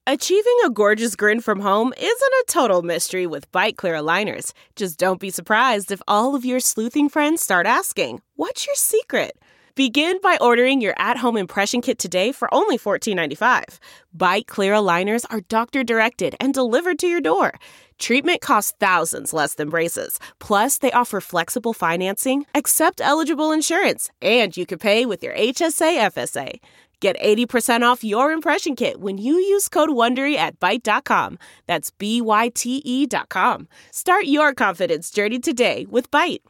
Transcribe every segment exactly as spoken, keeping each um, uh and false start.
Achieving a gorgeous grin from home isn't a total mystery with Byte Clear aligners. Just don't be surprised if all of your sleuthing friends start asking, "What's your secret?" Begin by ordering your at-home impression kit today for only fourteen ninety-five. Byte Clear aligners are doctor-directed and delivered to your door. Treatment costs thousands less than braces. Plus, they offer flexible financing, accept eligible insurance, and you can pay with your H S A F S A. Get eighty percent off your impression kit when you use code WONDERY at byte dot com. That's B Y T E dot com. Start your confidence journey today with Byte.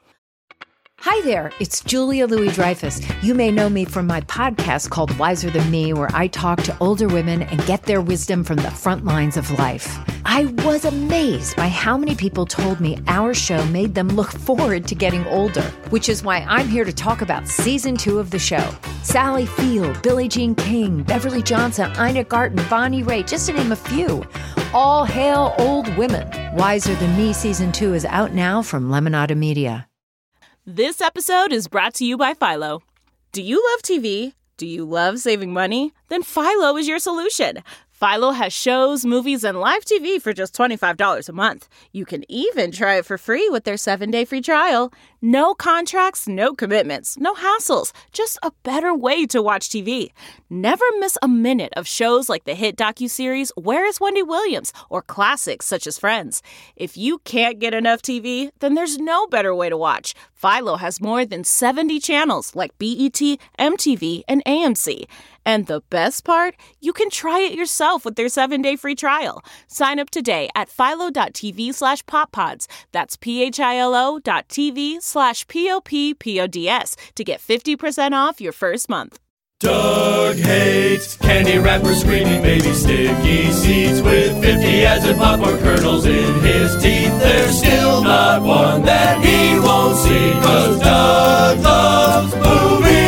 Hi there, it's Julia Louis-Dreyfus. You may know me from my podcast called Wiser Than Me, where I talk to older women and get their wisdom from the front lines of life. I was amazed by how many people told me our show made them look forward to getting older, which is why I'm here to talk about season two of the show. Sally Field, Billie Jean King, Beverly Johnson, Ina Garten, Bonnie Raitt, just to name a few. All hail old women. Wiser Than Me season two is out now from Lemonada Media. This episode is brought to you by Philo. Do you love T V? Do you love saving money? Then Philo is your solution. Philo has shows, movies, and live T V for just twenty-five dollars a month. You can even try it for free with their seven-day free trial. No contracts, no commitments, no hassles. Just a better way to watch T V. Never miss a minute of shows like the hit docuseries Where is Wendy Williams? Or classics such as Friends. If you can't get enough T V, then there's no better way to watch. Philo has more than seventy channels like B E T, M T V, and A M C. And the best part? You can try it yourself with their seven-day free trial. Sign up today at philo.tv slash poppods. That's P-H-I-L-O dot TV slash P-O-P-P-O-D-S to get fifty percent off your first month. Doug hates candy wrappers, screaming baby sticky seeds with fifty ads and popcorn kernels in his teeth. There's still not one that he won't see, 'cause Doug loves movies.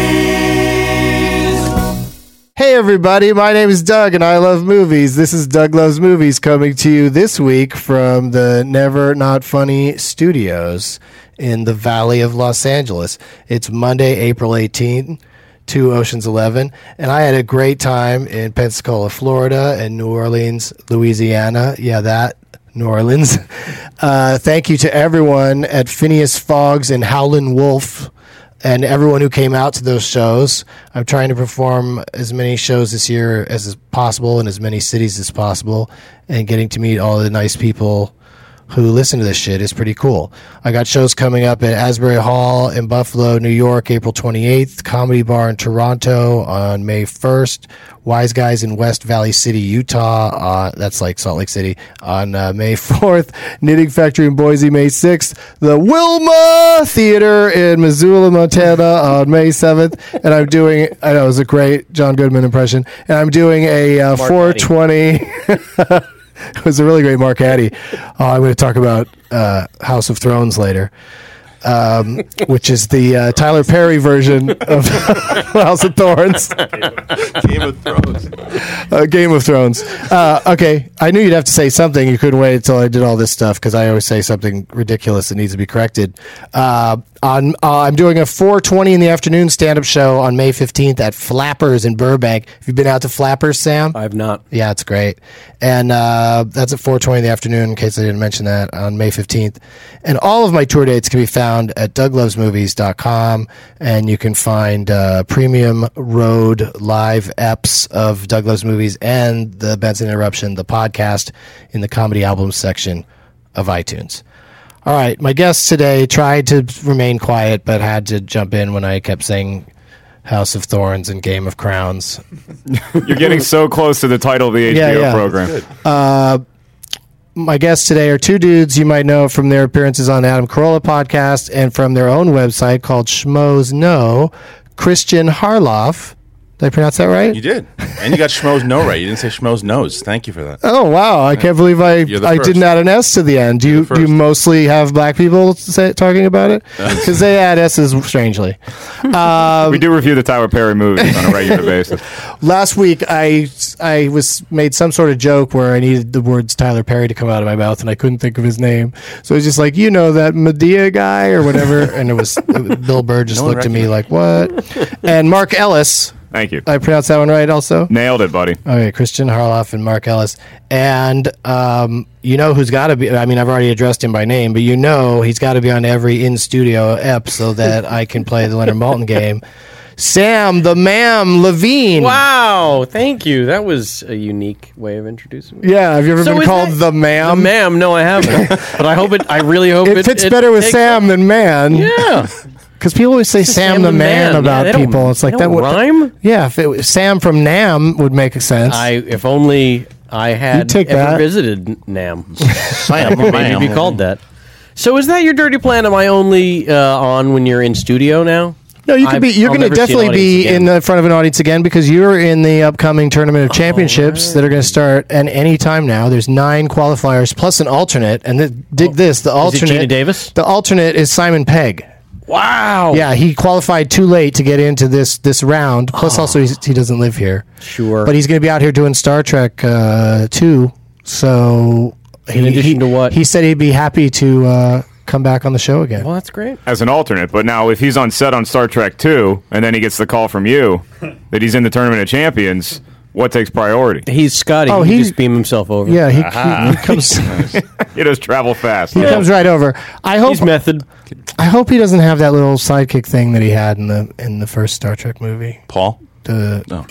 Hey everybody, my name is Doug and I love movies. This is Doug Loves Movies coming to you this week from the Never Not Funny Studios in the Valley of Los Angeles. It's Monday, April eighteenth. To Ocean's eleven, and I had a great time in Pensacola, Florida, and New Orleans, Louisiana. Yeah, that, New Orleans. Uh, thank you to everyone at Phineas Fogg's and Howlin' Wolf, and everyone who came out to those shows. I'm trying to perform as many shows this year as is possible in as many cities as possible, and getting to meet all the nice people who listen to this shit is pretty cool. I got shows coming up at Asbury Hall in Buffalo, New York, April twenty-eighth, Comedy Bar in Toronto on May first, Wise Guys in West Valley City, Utah, uh, that's like Salt Lake City, on uh, May fourth, Knitting Factory in Boise, May sixth, the Wilma Theater in Missoula, Montana on May seventh, and I'm doing, I know it was a great John Goodman impression, and I'm doing a uh, four twenty... It was a really great Mark Addy. Uh, I'm going to talk about uh, House of Thrones later, um, which is the uh, Tyler Perry version of House of Thorns. Game of Thrones. Uh, Game of Thrones. Uh, okay, I knew you'd have to say something. You couldn't wait until I did all this stuff because I always say something ridiculous that needs to be corrected. Uh, on, uh, I'm doing a four twenty in the afternoon stand-up show on May fifteenth at Flappers in Burbank. Have you been out to Flappers, Sam? I have not. Yeah, it's great. And uh, that's at four twenty in the afternoon, in case I didn't mention that, on May fifteenth. And all of my tour dates can be found at doug loves movies dot com, and you can find uh, premium road live eps of Doug Loves Movies and the Benson Interruption, the podcast, in the comedy albums section of iTunes. All right, my guest today tried to remain quiet, but had to jump in when I kept saying House of Thorns and Game of Crowns. You're getting so close to the title of the H B O yeah, yeah. program. Uh, my guests today are two dudes you might know from their appearances on Adam Carolla podcast and from their own website called Schmoes Know. Christian Harloff. Did I pronounce that right? You did. And you got Schmoes No right. You didn't say Schmoes Nose. Thank you for that. Oh, wow. I can't believe I I first. didn't add an S to the end. Do you, do you mostly have black people say, talking about it? Because they add S's strangely. Um, we do review the Tyler Perry movies on a regular basis. Last week, I, I was made some sort of joke where I needed the words Tyler Perry to come out of my mouth, and I couldn't think of his name. So I was just like, you know, that Medea guy or whatever. And it was it, Bill Burr just No one looked at me like, what? And Mark Ellis, Thank you. I pronounced that one right also? Nailed it, buddy. Okay, Christian Harloff and Mark Ellis. And um, you know who's got to be, I mean, I've already addressed him by name, but you know he's got to be on every in-studio ep so that I can play the Leonard Maltin game. Sam the Ma'am Levine. Wow, thank you. That was a unique way of introducing me. Yeah, have you ever So been is called that- the Ma'am? The ma'am, no, I haven't. But I hope it. I really hope it, It fits better with takes Sam off. than Man. Yeah, Because people always say Sam, the Man, Yeah, about they don't- people. It's like they that don't would rhyme. Yeah, if it was Sam from Nam would make sense. I if only I had take ever that. visited Nam. Sam, Maybe ma'am. be called that. So is that your dirty plan? Am I only uh, on when you're in studio now? No, you could be. I've- You're I'll going to never see an definitely be audience in again. the front of an audience again because you're in the upcoming Tournament of Championships that are going to start at any time now. There's nine qualifiers plus an alternate, and the, dig this: the Is it alternate. Gina Davis? The alternate is Simon Pegg. Wow. Yeah, he qualified too late to get into this this round. Plus, also he's, he doesn't live here. Sure. But he's going to be out here doing Star Trek uh, two. So In he, addition he- to what? he said he'd be happy to uh, come back on the show again. Well, that's great. As an alternate, but now if he's on set on Star Trek two, and then he gets the call from you that he's in the Tournament of Champions, what takes priority? He's Scotty. Oh, he can he- just beam himself over. Yeah, he, he, he comes. He does travel fast. He comes right over. I hope. He's method. I hope he doesn't have that little sidekick thing that he had in the in the first Star Trek movie. Paul? The, No.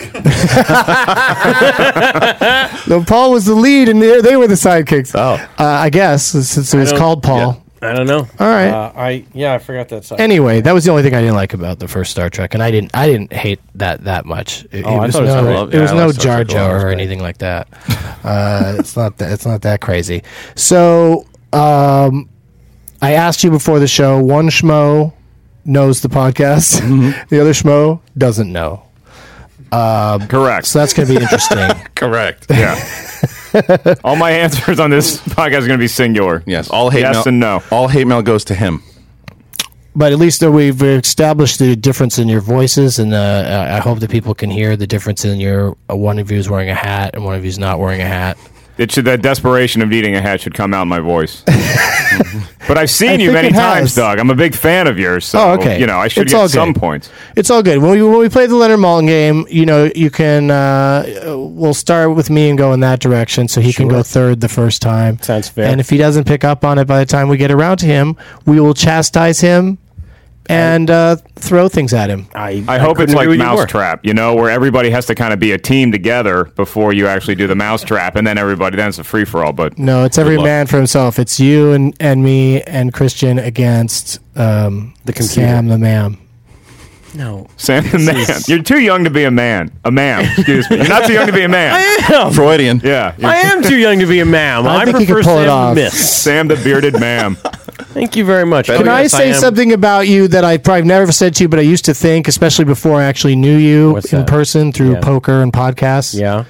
no, Paul was the lead, and they, they were the sidekicks. Oh. uh, I guess since it was don't- called Paul. I don't know. All right. Uh, I yeah, I forgot that side. Anyway, that was the only thing I didn't like about the first Star Trek, and I didn't I didn't hate that that much. It, Oh, I was thought it was no, great. love- it was yeah, I no like Star Jar Trek a lot. It Jar was or great. anything like that. Uh, it's not that it's not that crazy. So um, I asked you before the show. One schmo knows the podcast. Mm-hmm. The other schmo doesn't know. Correct. So that's going to be interesting. Correct. Yeah. All my answers on this podcast are going to be singular. Yes. All hate Yes mail. and no. All hate mail goes to him. But at least uh, we've established the difference in your voices, and uh, I hope that people can hear the difference in your. Uh, one of you is wearing a hat, and one of you is not wearing a hat. It should that desperation of needing a hat should come out in my voice. But I've seen I you think many it times, has. Doug. I'm a big fan of yours. So, Oh, okay. You know, I should It's all get some good. points. It's all good. When we when we play the Leonard Maltin game, you know, you can. Uh, we'll start with me and go in that direction, so he can go third the first time. Sounds fair. And if he doesn't pick up on it by the time we get around to him, we will chastise him and uh, throw things at him. I, I hope it's couldn't like agree with you more. Mousetrap, you know, where everybody has to kind of be a team together before you actually do the Mousetrap, and then everybody, then it's a free for all. But No, it's every luck. man for himself. It's you and, and me and Christian against um, The computer. Sam the Ma'am. No. Sam the man, is- you're too young to be a man. A ma'am, excuse me. You're not too young to be a man. Freudian. Yeah, you're I am too young to be a ma'am. I I, think he prefer could pull it Sam off. Miss. Sam the bearded ma'am. Thank you very much. Can Oh, I yes, say am. something about you that I probably never said to you, but I used to think, especially before I actually knew you What's in that? person through Yeah. poker and podcasts? Yeah.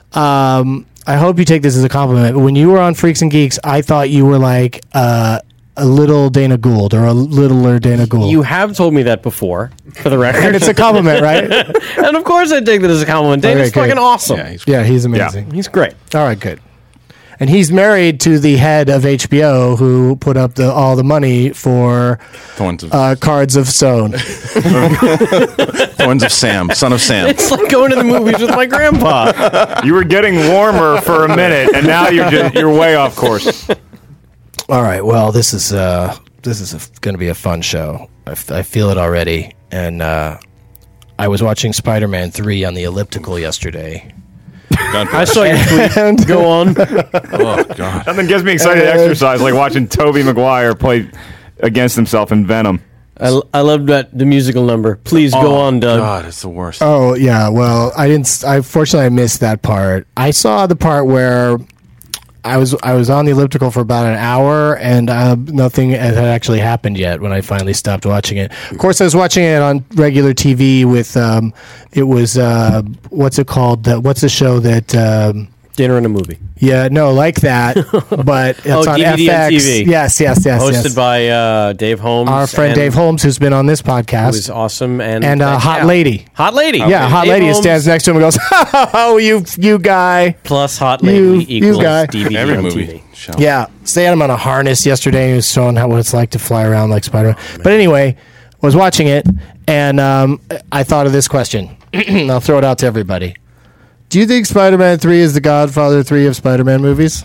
Um, I hope you take this as a compliment. When you were on Freaks and Geeks, I thought you were like uh, a little Dana Gould or a littler Dana Gould. You have told me that before, for the and record. it's a compliment, right? and of course I take that as a compliment. Dana's Okay, good. fucking awesome. Yeah, he's Yeah, he's amazing. He's great. All right, good. And he's married to the head of H B O who put up the, all the money for Thorns of, uh, Cards of Stone. Thorns of Sam, son of Sam. It's like going to the movies with my grandpa. You were getting warmer for a minute, and now you're just, you're way off course. All right. Well, this is uh, this is going to be a fun show. I, f- I feel it already. And uh, I was watching Spider-Man three on the elliptical yesterday. God I bless. saw your tweet. And Go on. Oh, God. Nothing gets me excited to exercise like watching Tobey Maguire play against himself in Venom. I, I loved that the musical number. Please go Oh, on, Doug. God, it's the worst. oh yeah. Well, I didn't. s- I fortunately I missed that part. I saw the part where I was I was on the elliptical for about an hour, and uh, nothing had actually happened yet when I finally stopped watching it. Of course, I was watching it on regular T V with. Um, it was uh, what's it called? The, what's the show that? Um, Dinner and a movie. Yeah, no, like that, but it's Oh, on D V D F X. and T V. Yes, yes, yes, Hosted yes. by uh, Dave Holmes. Our friend and- Dave Holmes, who's been on this Who is podcast, awesome. And, and uh, and Hot Cal. Lady. Hot Lady. Yeah, Hot Dave Lady Holmes stands next to him and goes, "Oh, you, you guy." plus Hot You- Lady you equals guy. D V D Every on movie. T V. Show. Yeah, so they had him on a harness yesterday. He was showing how what it's like to fly around like Spider-Man. But anyway, I was watching it, and um, I thought of this question: I'll throw it out to everybody. Do you think Spider-Man three is the Godfather three of Spider-Man movies?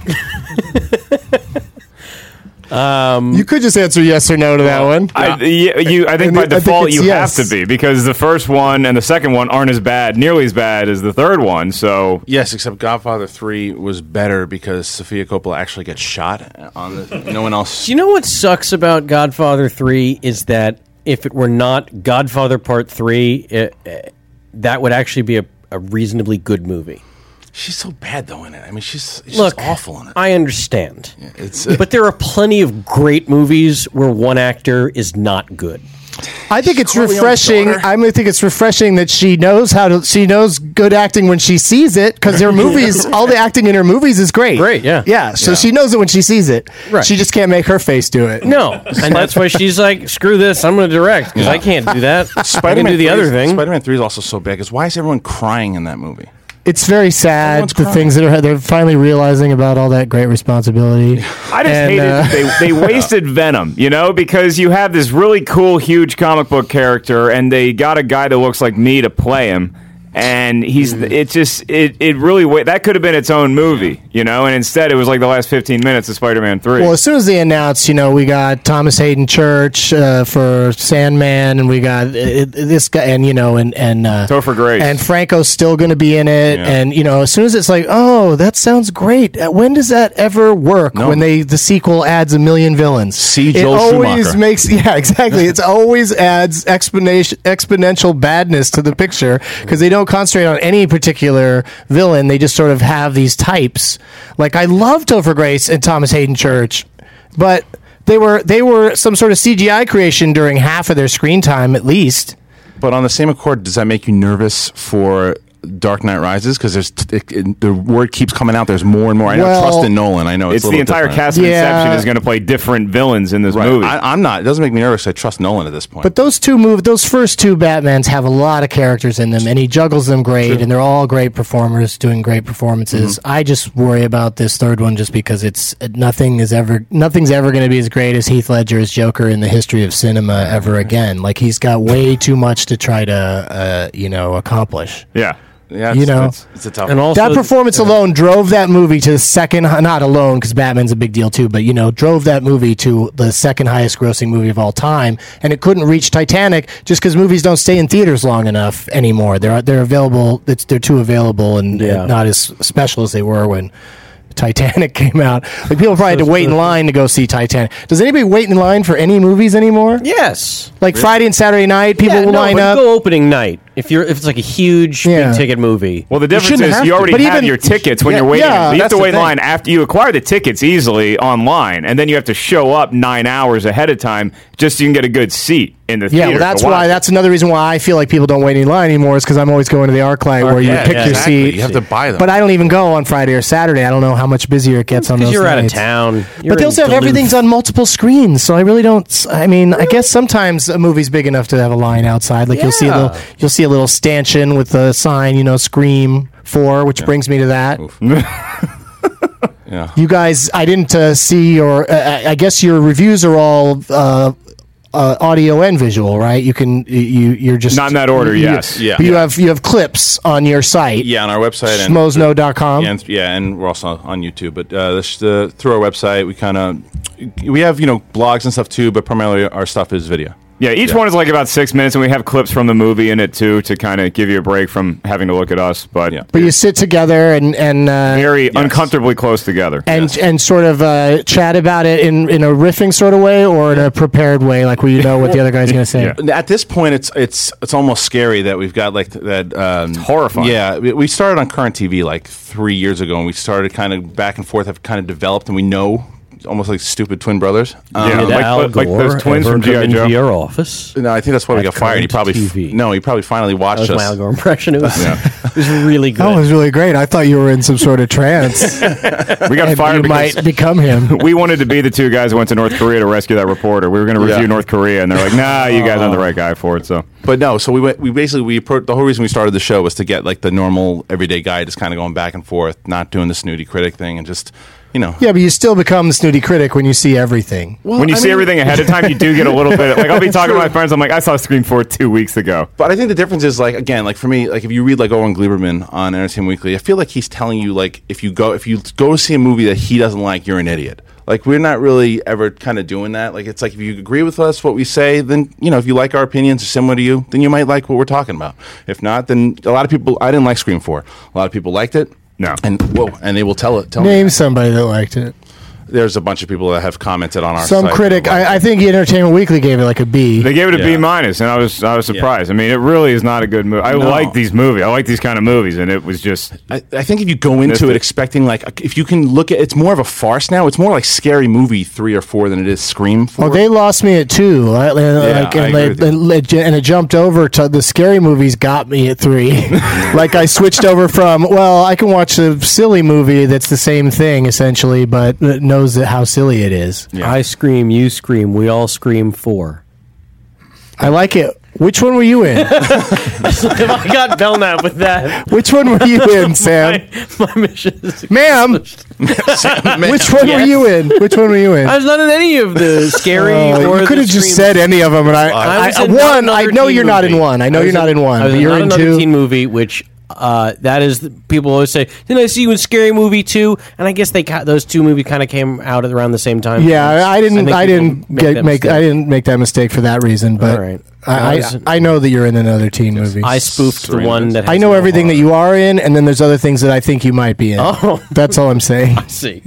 um, you could just answer yes or no to that one. I, you, you, I think And by I think default it's you yes. have to be, because the first one and the second one aren't as bad, nearly as bad as the third one. So Yes, except Godfather three was better because Sofia Coppola actually gets shot on the. No one else. Do you know what sucks about Godfather three is that if it were not Godfather Part three, it, uh, that would actually be a, a reasonably good movie. She's so bad though in it. I mean, she's, she's Look, awful in it. I understand. Yeah, it's, uh, But there are plenty of great movies where one actor is not good. I think it's Corleone's refreshing. daughter. I think it's refreshing that she knows how to. She knows good acting when she sees it, because her movies, all the acting in her movies is great. Great, yeah. yeah. So Yeah. she knows it when she sees it. Right. She just can't make her face do it. No, and that's why she's like, "Screw this! I'm going to direct because I can't do that. I can Spider-Man do the other three is- thing." Spider-Man three is also so bad because why is everyone crying in that movie? It's very sad. Everyone's The crying. things that are they're finally realizing about all that great responsibility. I just And, hated uh, they they wasted Venom, you know, because you have this really cool, huge comic book character, and they got a guy that looks like me to play him, and he's it just it it really wa- that could have been its own movie, you know, and instead it was like the last fifteen minutes of Spider-Man three. Well, as soon as they announced, you know, we got Thomas Hayden Church uh, for Sandman, and we got uh, this guy, and you know, and and uh, Topher Grace. and Franco's still going to be in it, Yeah. and you know, as soon as it's like, oh, that sounds great. Uh, When does that ever work? No. When they the sequel adds a million villains? See it Joel always Schumacher. makes yeah, exactly. It always adds exponential exponential badness to the picture because they don't concentrate on any particular villain. They just sort of have these types. Like I love Topher Grace and Thomas Hayden Church, but they were they were some sort of C G I creation during half of their screen time at least. But on the same accord, does that make you nervous for Dark Knight Rises? Because there's t- it, it, the word keeps coming out. There's more and more. I know Well, trust in Nolan. I know it's, it's a the little entire different. cast of Yeah. Inception is going to play different villains in this Right. movie. I, I'm not. It doesn't make me nervous. I trust Nolan at this point. But those two move those first two Batmans have a lot of characters in them, and he juggles them great, and they're all great performers doing great performances. I just worry about this third one just because it's nothing is ever nothing's ever going to be as great as Heath Ledger as Joker in the history of cinema ever again. Like he's got way too much to try to uh, you know accomplish. yeah. yeah, you it's, know. it's, it's a tough. And also, That performance alone drove that movie to the second, not alone because Batman's a big deal too, but you know, drove that movie to the second highest grossing movie of all time, and it couldn't reach Titanic just because movies don't stay in theaters long enough anymore. They're they're available. It's, they're too available and, Yeah. and not as special as they were when Titanic came out. Like people probably had to wait in line to go see Titanic. Does anybody wait in line for any movies anymore? yes, Like Friday and Saturday night, people yeah, will no, line but up. go opening night if you're if it's like a huge Yeah. big ticket movie. Well, the difference shouldn't is have you to. already But have even- your tickets when Yeah, you're waiting. yeah, you have that's to the wait in thing. line after you acquire the tickets easily online, and then you have to show up nine hours ahead of time just so you can get a good seat in the Yeah, theater. well, that's to watch why. it. That's another reason why I feel like people don't wait in line anymore. Is because I'm always going to the ArcLight where you yeah, pick yeah, your exactly. seat. You have to buy them. But I don't even go on Friday or Saturday. I don't know how much busier it gets on Because those you're out of nights. town. You're But they in also have Duluth. everything's on multiple screens, so I really don't. I mean, I guess sometimes a movie's big enough to have a line outside. Like you'll see a Yeah. little, you'll see a little stanchion with the sign, you know, Scream Four, which brings me to that. yeah. You guys, I didn't uh, see your. Uh, I I guess your reviews are all. Uh, Uh, audio and visual, right? You can you you're just Not in that order, you- yes. Yeah. But you Yeah. have you have clips on your site. Yeah, on our website and schmozno dot com. Yeah, and, yeah, and we're also on YouTube. But uh, this, the, through our website, we kind of we have you know blogs and stuff too, but primarily our stuff is video. Yeah, each Yeah. one is like about six minutes, and we have clips from the movie in it too to kind of give you a break from having to look at us. But Yeah. But you sit together and and uh, very uncomfortably close together. and and sort of uh, chat about it in in a riffing sort of way or in a prepared way, like where you know what the other guy's going to say. Yeah. At this point, it's it's it's almost scary that we've got like th- that. Um, horrifying. Yeah, we, we started on Current T V like three years ago, and we started kind of back and forth, have kind of developed, and we know almost like stupid twin brothers. Um, Yeah. Did like- Al like Gore those twins ever from G I. come Joe? into your office? No, I think that's why we At got fired. He Current probably T V. no, he probably finally That watched was us. my Al Gore impression. It was, it was really good. That was really great. I thought you were in some sort of trance. We got and fired you because might become him. we wanted to be the two guys who went to North Korea to rescue that reporter. We were going to review Yeah. North Korea, and they're like, "Nah, you guys aren't the right guy for it." So But no, so we went. We basically we appro- the whole reason we started the show was to get like the normal everyday guy, just kind of going back and forth, not doing the snooty critic thing, and just you know. Yeah, but you still become the snooty critic when you see everything. Well, when you I see mean- everything ahead of time, you do get a little bit. Like I'll be talking to my friends. I'm like, I saw Scream four two weeks ago. But I think the difference is like again, like for me, like if you read like Owen Gleiberman on Entertainment Weekly, I feel like he's telling you like if you go if you go see a movie that he doesn't like, you're an idiot. Like we're not really ever kind of doing that. Like it's like if you agree with us, what we say, then you know if you like our opinions are similar to you, then you might like what we're talking about. If not, then a lot of people. I didn't like Scream four. A lot of people liked it. No. And whoa, and they will tell it. Tell Name me. somebody that liked it. There's a bunch of people that have commented on our Some site critic. that like I, I think Entertainment Weekly gave it like a B. They gave it a Yeah. B minus, and I was I was surprised. I mean, it really is not a good movie. I No. like these movies. I like these kind of movies, and it was just. I, I think if you go Missed into it it. expecting like if you can look at it's more of a farce now. It's more like Scary Movie three or four than it is Scream four. Oh, they lost me at two. I, like, I and, agree they- with you. and it- and it jumped over to the scary movies. Got me at three. Like I switched over from well, I can watch a silly movie that's the same thing essentially, but it knows that how silly it is. Yeah. I scream, you scream, we all scream four. I like it. Which one were you in? If I got Belknap with that, Which one were you in, Sam? my, my mission is Ma'am, Man, which one were Yes. you in? Which one were you in? I was not in any of the scary Oh, or you could the have just Scream- said any of them, and I, I I, was I in not one. I another know teen you're not in movie. one. I know was you're not in one. I was But you're not in another two. teen movie, which uh, that is the, people always say. Didn't I see you in Scary Movie two? And I guess they ca- those two movies kind of came out at around the same time. Yeah, I, I didn't. think I, people didn't make get, that make. I mistake. didn't make that mistake for that reason. But All right. I, I I, was- I know that you're in another teen movie. I spoofed the Serena. one that has I know no everything that horror. you are in, and then there's other things that I think you might be in. Oh. That's all I'm saying. See,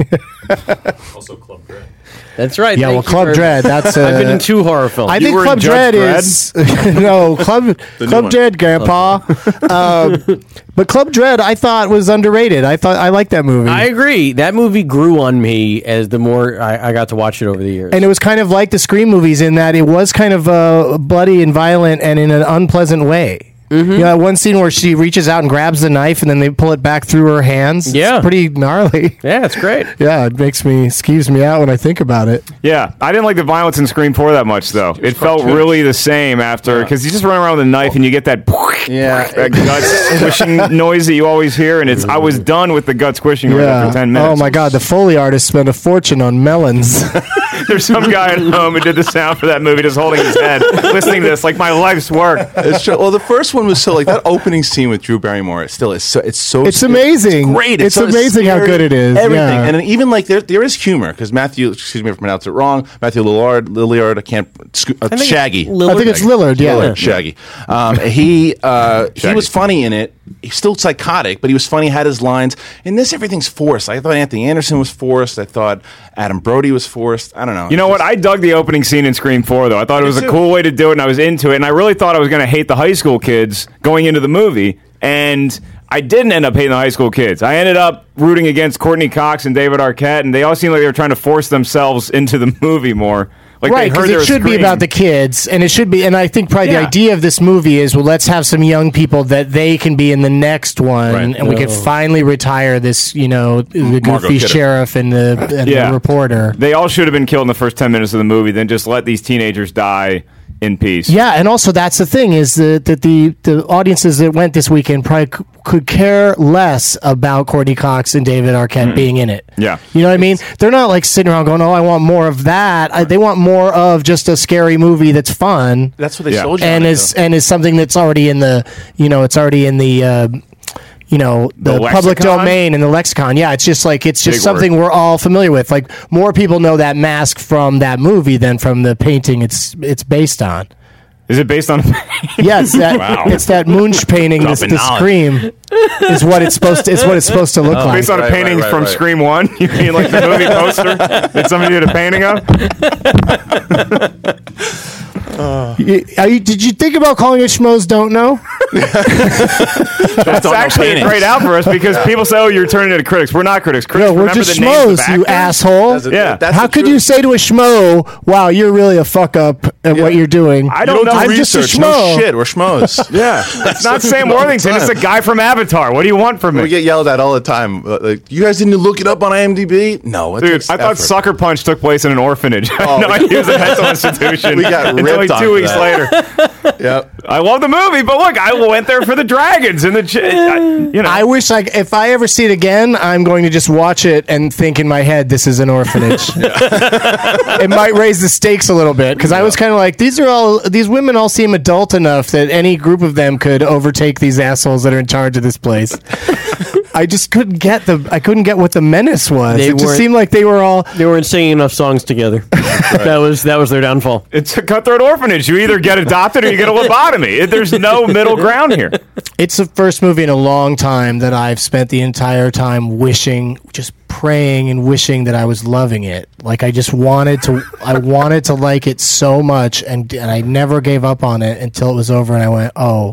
Also, Club Dread. that's right. Yeah, Thank well, you Club very Dread. much. That's. Uh, I've been in two horror films. I You think were in Club Judge Dread is no Club new Club one. Dread, Grandpa. um, but Club Dread, I thought was underrated. I thought I liked that movie. I agree. That movie grew on me as the more I, I got to watch it over the years. and it was kind of like the Scream movies in that it was kind of uh, bloody and violent and in an unpleasant way. Mm-hmm. You know, that one scene where she reaches out and grabs the knife and then they pull it back through her hands. Yeah. It's pretty gnarly. yeah, it's great. Yeah, it makes me, skeeves me out when I think about it. Yeah, I didn't like the violence in Scream four that much, though. It felt really the same after, because you just run around with a knife and you get that, Yeah. that gut squishing noise that you always hear, and it's. I was done with the gut squishing noise Yeah. after ten minutes. Oh my God, the Foley artist spent a fortune on melons. There's some guy at home who did the sound for that movie, just holding his head, listening to this, like my life's work. It's true. Well, the first one was so like that opening scene with Drew Barrymore. It still is so. It's so. It's amazing. great. It's so amazing how scary, good it is. Everything, Yeah. and then even like there, there is humor because Matthew. Excuse me if I pronounced it wrong. Matthew Lillard. Lillard. I can't. Sco- uh, think Shaggy. Lillard. I think it's Lillard, yeah. Lillard, Shaggy. Um, he uh, he Shaggy. was funny in it. He's still psychotic, but he was funny. Had his lines. In this, everything's forced. I thought Anthony Anderson was forced. I thought Adam Brody was forced. I don't know. You know what? I dug the opening scene in Scream four, though. I thought it was a too. cool way to do it, and I was into it. And I really thought I was going to hate the high school kids going into the movie, and I didn't end up hating the high school kids. I ended up rooting against Courtney Cox and David Arquette, and they all seemed like they were trying to force themselves into the movie more. Like Right, they heard because their it should be scream. about the kids, and it should be. And I think probably Yeah. the idea of this movie is, well, let's have some young people that they can be in the next one, Right. and we can finally retire this, you know, the Margot goofy Kidder. sheriff and the, and Yeah. the reporter. They all should have been killed in the first ten minutes of the movie, then just let these teenagers die in peace. Yeah, and also that's the thing is that, that the the audiences that went this weekend probably c- could care less about Courtney Cox and David Arquette being in it. Yeah. You know what I mean? They're not like sitting around going, "Oh, I want more of that." I, they want more of just a scary movie that's fun. That's what they Yeah. sold you. and on it, is though. and is something that's already in the you know it's already in the uh, you know the, The public lexicon? domain and the lexicon. Yeah, it's just like it's just Big something word. we're all familiar with. Like more people know that mask from that movie than from the painting it's it's based on. Is it based on? Yes, that Wow. it's that Munch painting. This, Dropping the knowledge. scream is what it's supposed to. It's what it's supposed to look like. Based on a Right, painting right, right, from right. Scream one? You mean like the movie poster that somebody did a painting of? You- are you- did you think about calling it Schmoes Don't Know? That's don't know actually a paintings. great out for us because people say, "Oh, you're turning into critics." We're not critics. Critics No, we're remember just the names of schmoes, you actors. asshole. That's a- Yeah. that's How the could truth. you say to a schmo, "Wow, you're really a fuck up at what you're doing"? I You don't know. do I'm just a research. schmo. No shit. We're schmoes. Yeah, it's not Sam all the Worthington. It's a time. guy from Avatar. What do you want from We me? get yelled at all the time. Uh, Like, you guys didn't look it up on IMDb? No, it Dude, takes I thought effort. Sucker Punch took place in an orphanage. I Oh, had no idea it was a mental institution. we got until like ripped two off weeks that. later. Yep. I love the movie, but look, I went there for the dragons and the, ch- I, you know. I wish I, if I ever see it again, I'm going to just watch it and think in my head, this is an orphanage. It might raise the stakes a little bit because I was kind of like, these are all, these women all seem adult enough that any group of them could overtake these assholes that are in charge of this place. I just couldn't get the, I couldn't get what the menace was. They it just weren't- seemed like they were all, They weren't singing enough songs together. That was that was their downfall. It's a cutthroat orphanage. You either get adopted or you get a lobotomy. It- There's no middle ground here. it's the first movie in a long time that I've spent the entire time wishing, just praying and wishing that I was loving it. Like I just wanted to, I wanted to like it so much, and and I never gave up on it until it was over, and I went, oh,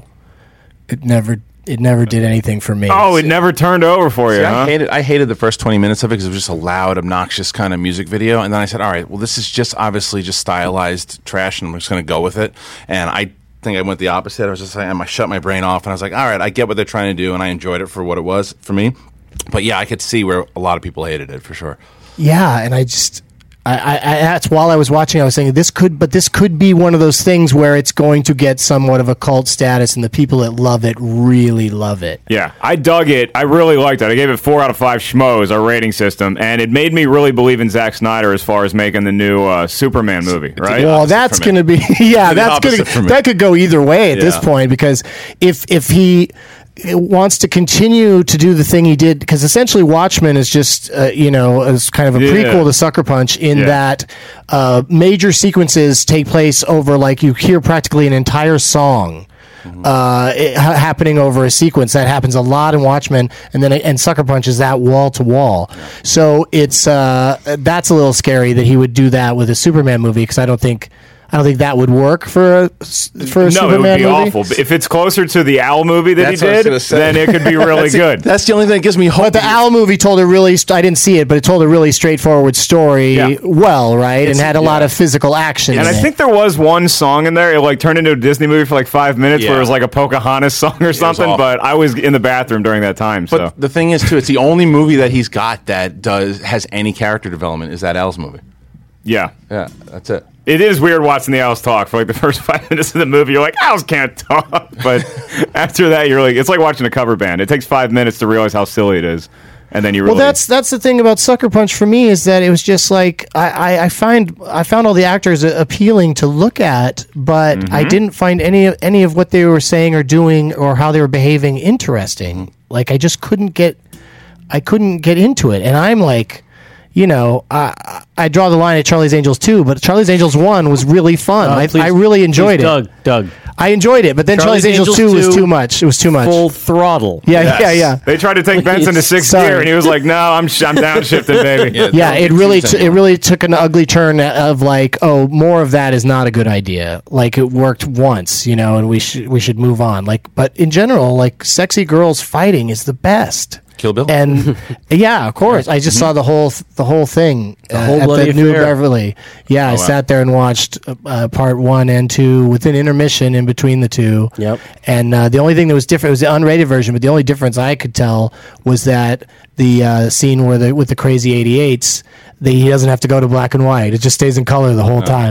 it never, it never did anything for me. Oh, it never turned over for you, See, huh? I hated I hated the first twenty minutes of it because it was just a loud, obnoxious kind of music video. And then I said, all right, well, this is just obviously just stylized trash, and I'm just going to go with it. And I think I went the opposite. I was just like, I shut my brain off, and I was like, all right, I get what they're trying to do, and I enjoyed it for what it was for me. But yeah, I could see where a lot of people hated it for sure. Yeah, and I just, I, I, I that's while I was watching, I was saying this could, but this could be one of those things where it's going to get somewhat of a cult status, and the people that love it really love it. Yeah, I dug it. I really liked it. I gave it four out of five schmoes, our rating system, and it made me really believe in Zack Snyder as far as making the new uh, Superman movie, right? Well, opposite that's for going me. to be yeah, The that's opposite going for to me. that could go either way at this Yeah. point, because if if he wants to continue to do the thing he did, because essentially Watchmen is just uh, you know is kind of a Yeah. prequel to Sucker Punch in Yeah. that uh, major sequences take place over, like, you hear practically an entire song. Uh, it, ha- happening over a sequence that happens a lot in Watchmen, and then and Sucker Punch is that wall to wall. So it's uh, that's a little scary that he would do that with a Superman movie, because I don't think I don't think that would work for a for a no, Superman it would be movie. awful. But if it's closer to the Owl movie that That's he what I was did, gonna say. then it could be really good. That's the only thing that gives me hope. But the Owl movie told a really st- I didn't see it, but it told a really straightforward story, Yeah. well, right, It's- and had a lot yeah. of physical action. And in I it. think there was one song in there. It like turned into a Disney movie for like five minutes, Yeah. where it was like a Pocahontas song or something. awful. But I was in the bathroom during that time. But So the thing is, too, it's the only movie that he's got that does has any character development is that Al's movie. yeah, Yeah, that's it. it is weird watching the owls talk for like the first five minutes of the movie. You're like, owls can't talk, but after that, you're like, it's like watching a cover band. It takes five minutes to realize how silly it is, and then you really. Well, that's that's the thing about Sucker Punch for me, is that it was just like I, I, I find I found all the actors a- appealing to look at, but I Mm-hmm. didn't find any of any of what they were saying or doing or how they were behaving interesting. Like I just couldn't get I couldn't get into it, and I'm like, you know, I I draw the line at Charlie's Angels two, but Charlie's Angels one was really fun. Uh, I, please- I really enjoyed please, it. Doug, Doug. I enjoyed it, but then Charlie's, Charlie's Angels, Angels two was two, too much. It was too much. Full throttle. yeah, Yes. yeah, yeah. They tried to take Benson to sixth Sorry. gear, and he was like, "No, I'm sh- I'm downshifting, baby." Yeah. Yeah, Don't it really confuse t- it anyone. really took an ugly turn of like, oh, more of that is not a good idea. Like it worked once, you know, and we should we should move on. Like, but in general, like sexy girls fighting is the best. Kill Bill. And yeah, of course, I just saw the whole th- the whole thing uh, whole at bloody the New affair. Beverly. Yeah, I wow. sat there and watched uh, part one and two with an intermission in between the two. Yep. And uh, the only thing that was different was the unrated version, but the only difference I could tell was that the uh, scene where the with the crazy eighty-eights, the, he doesn't have to go to black and white; it just stays in color the whole time.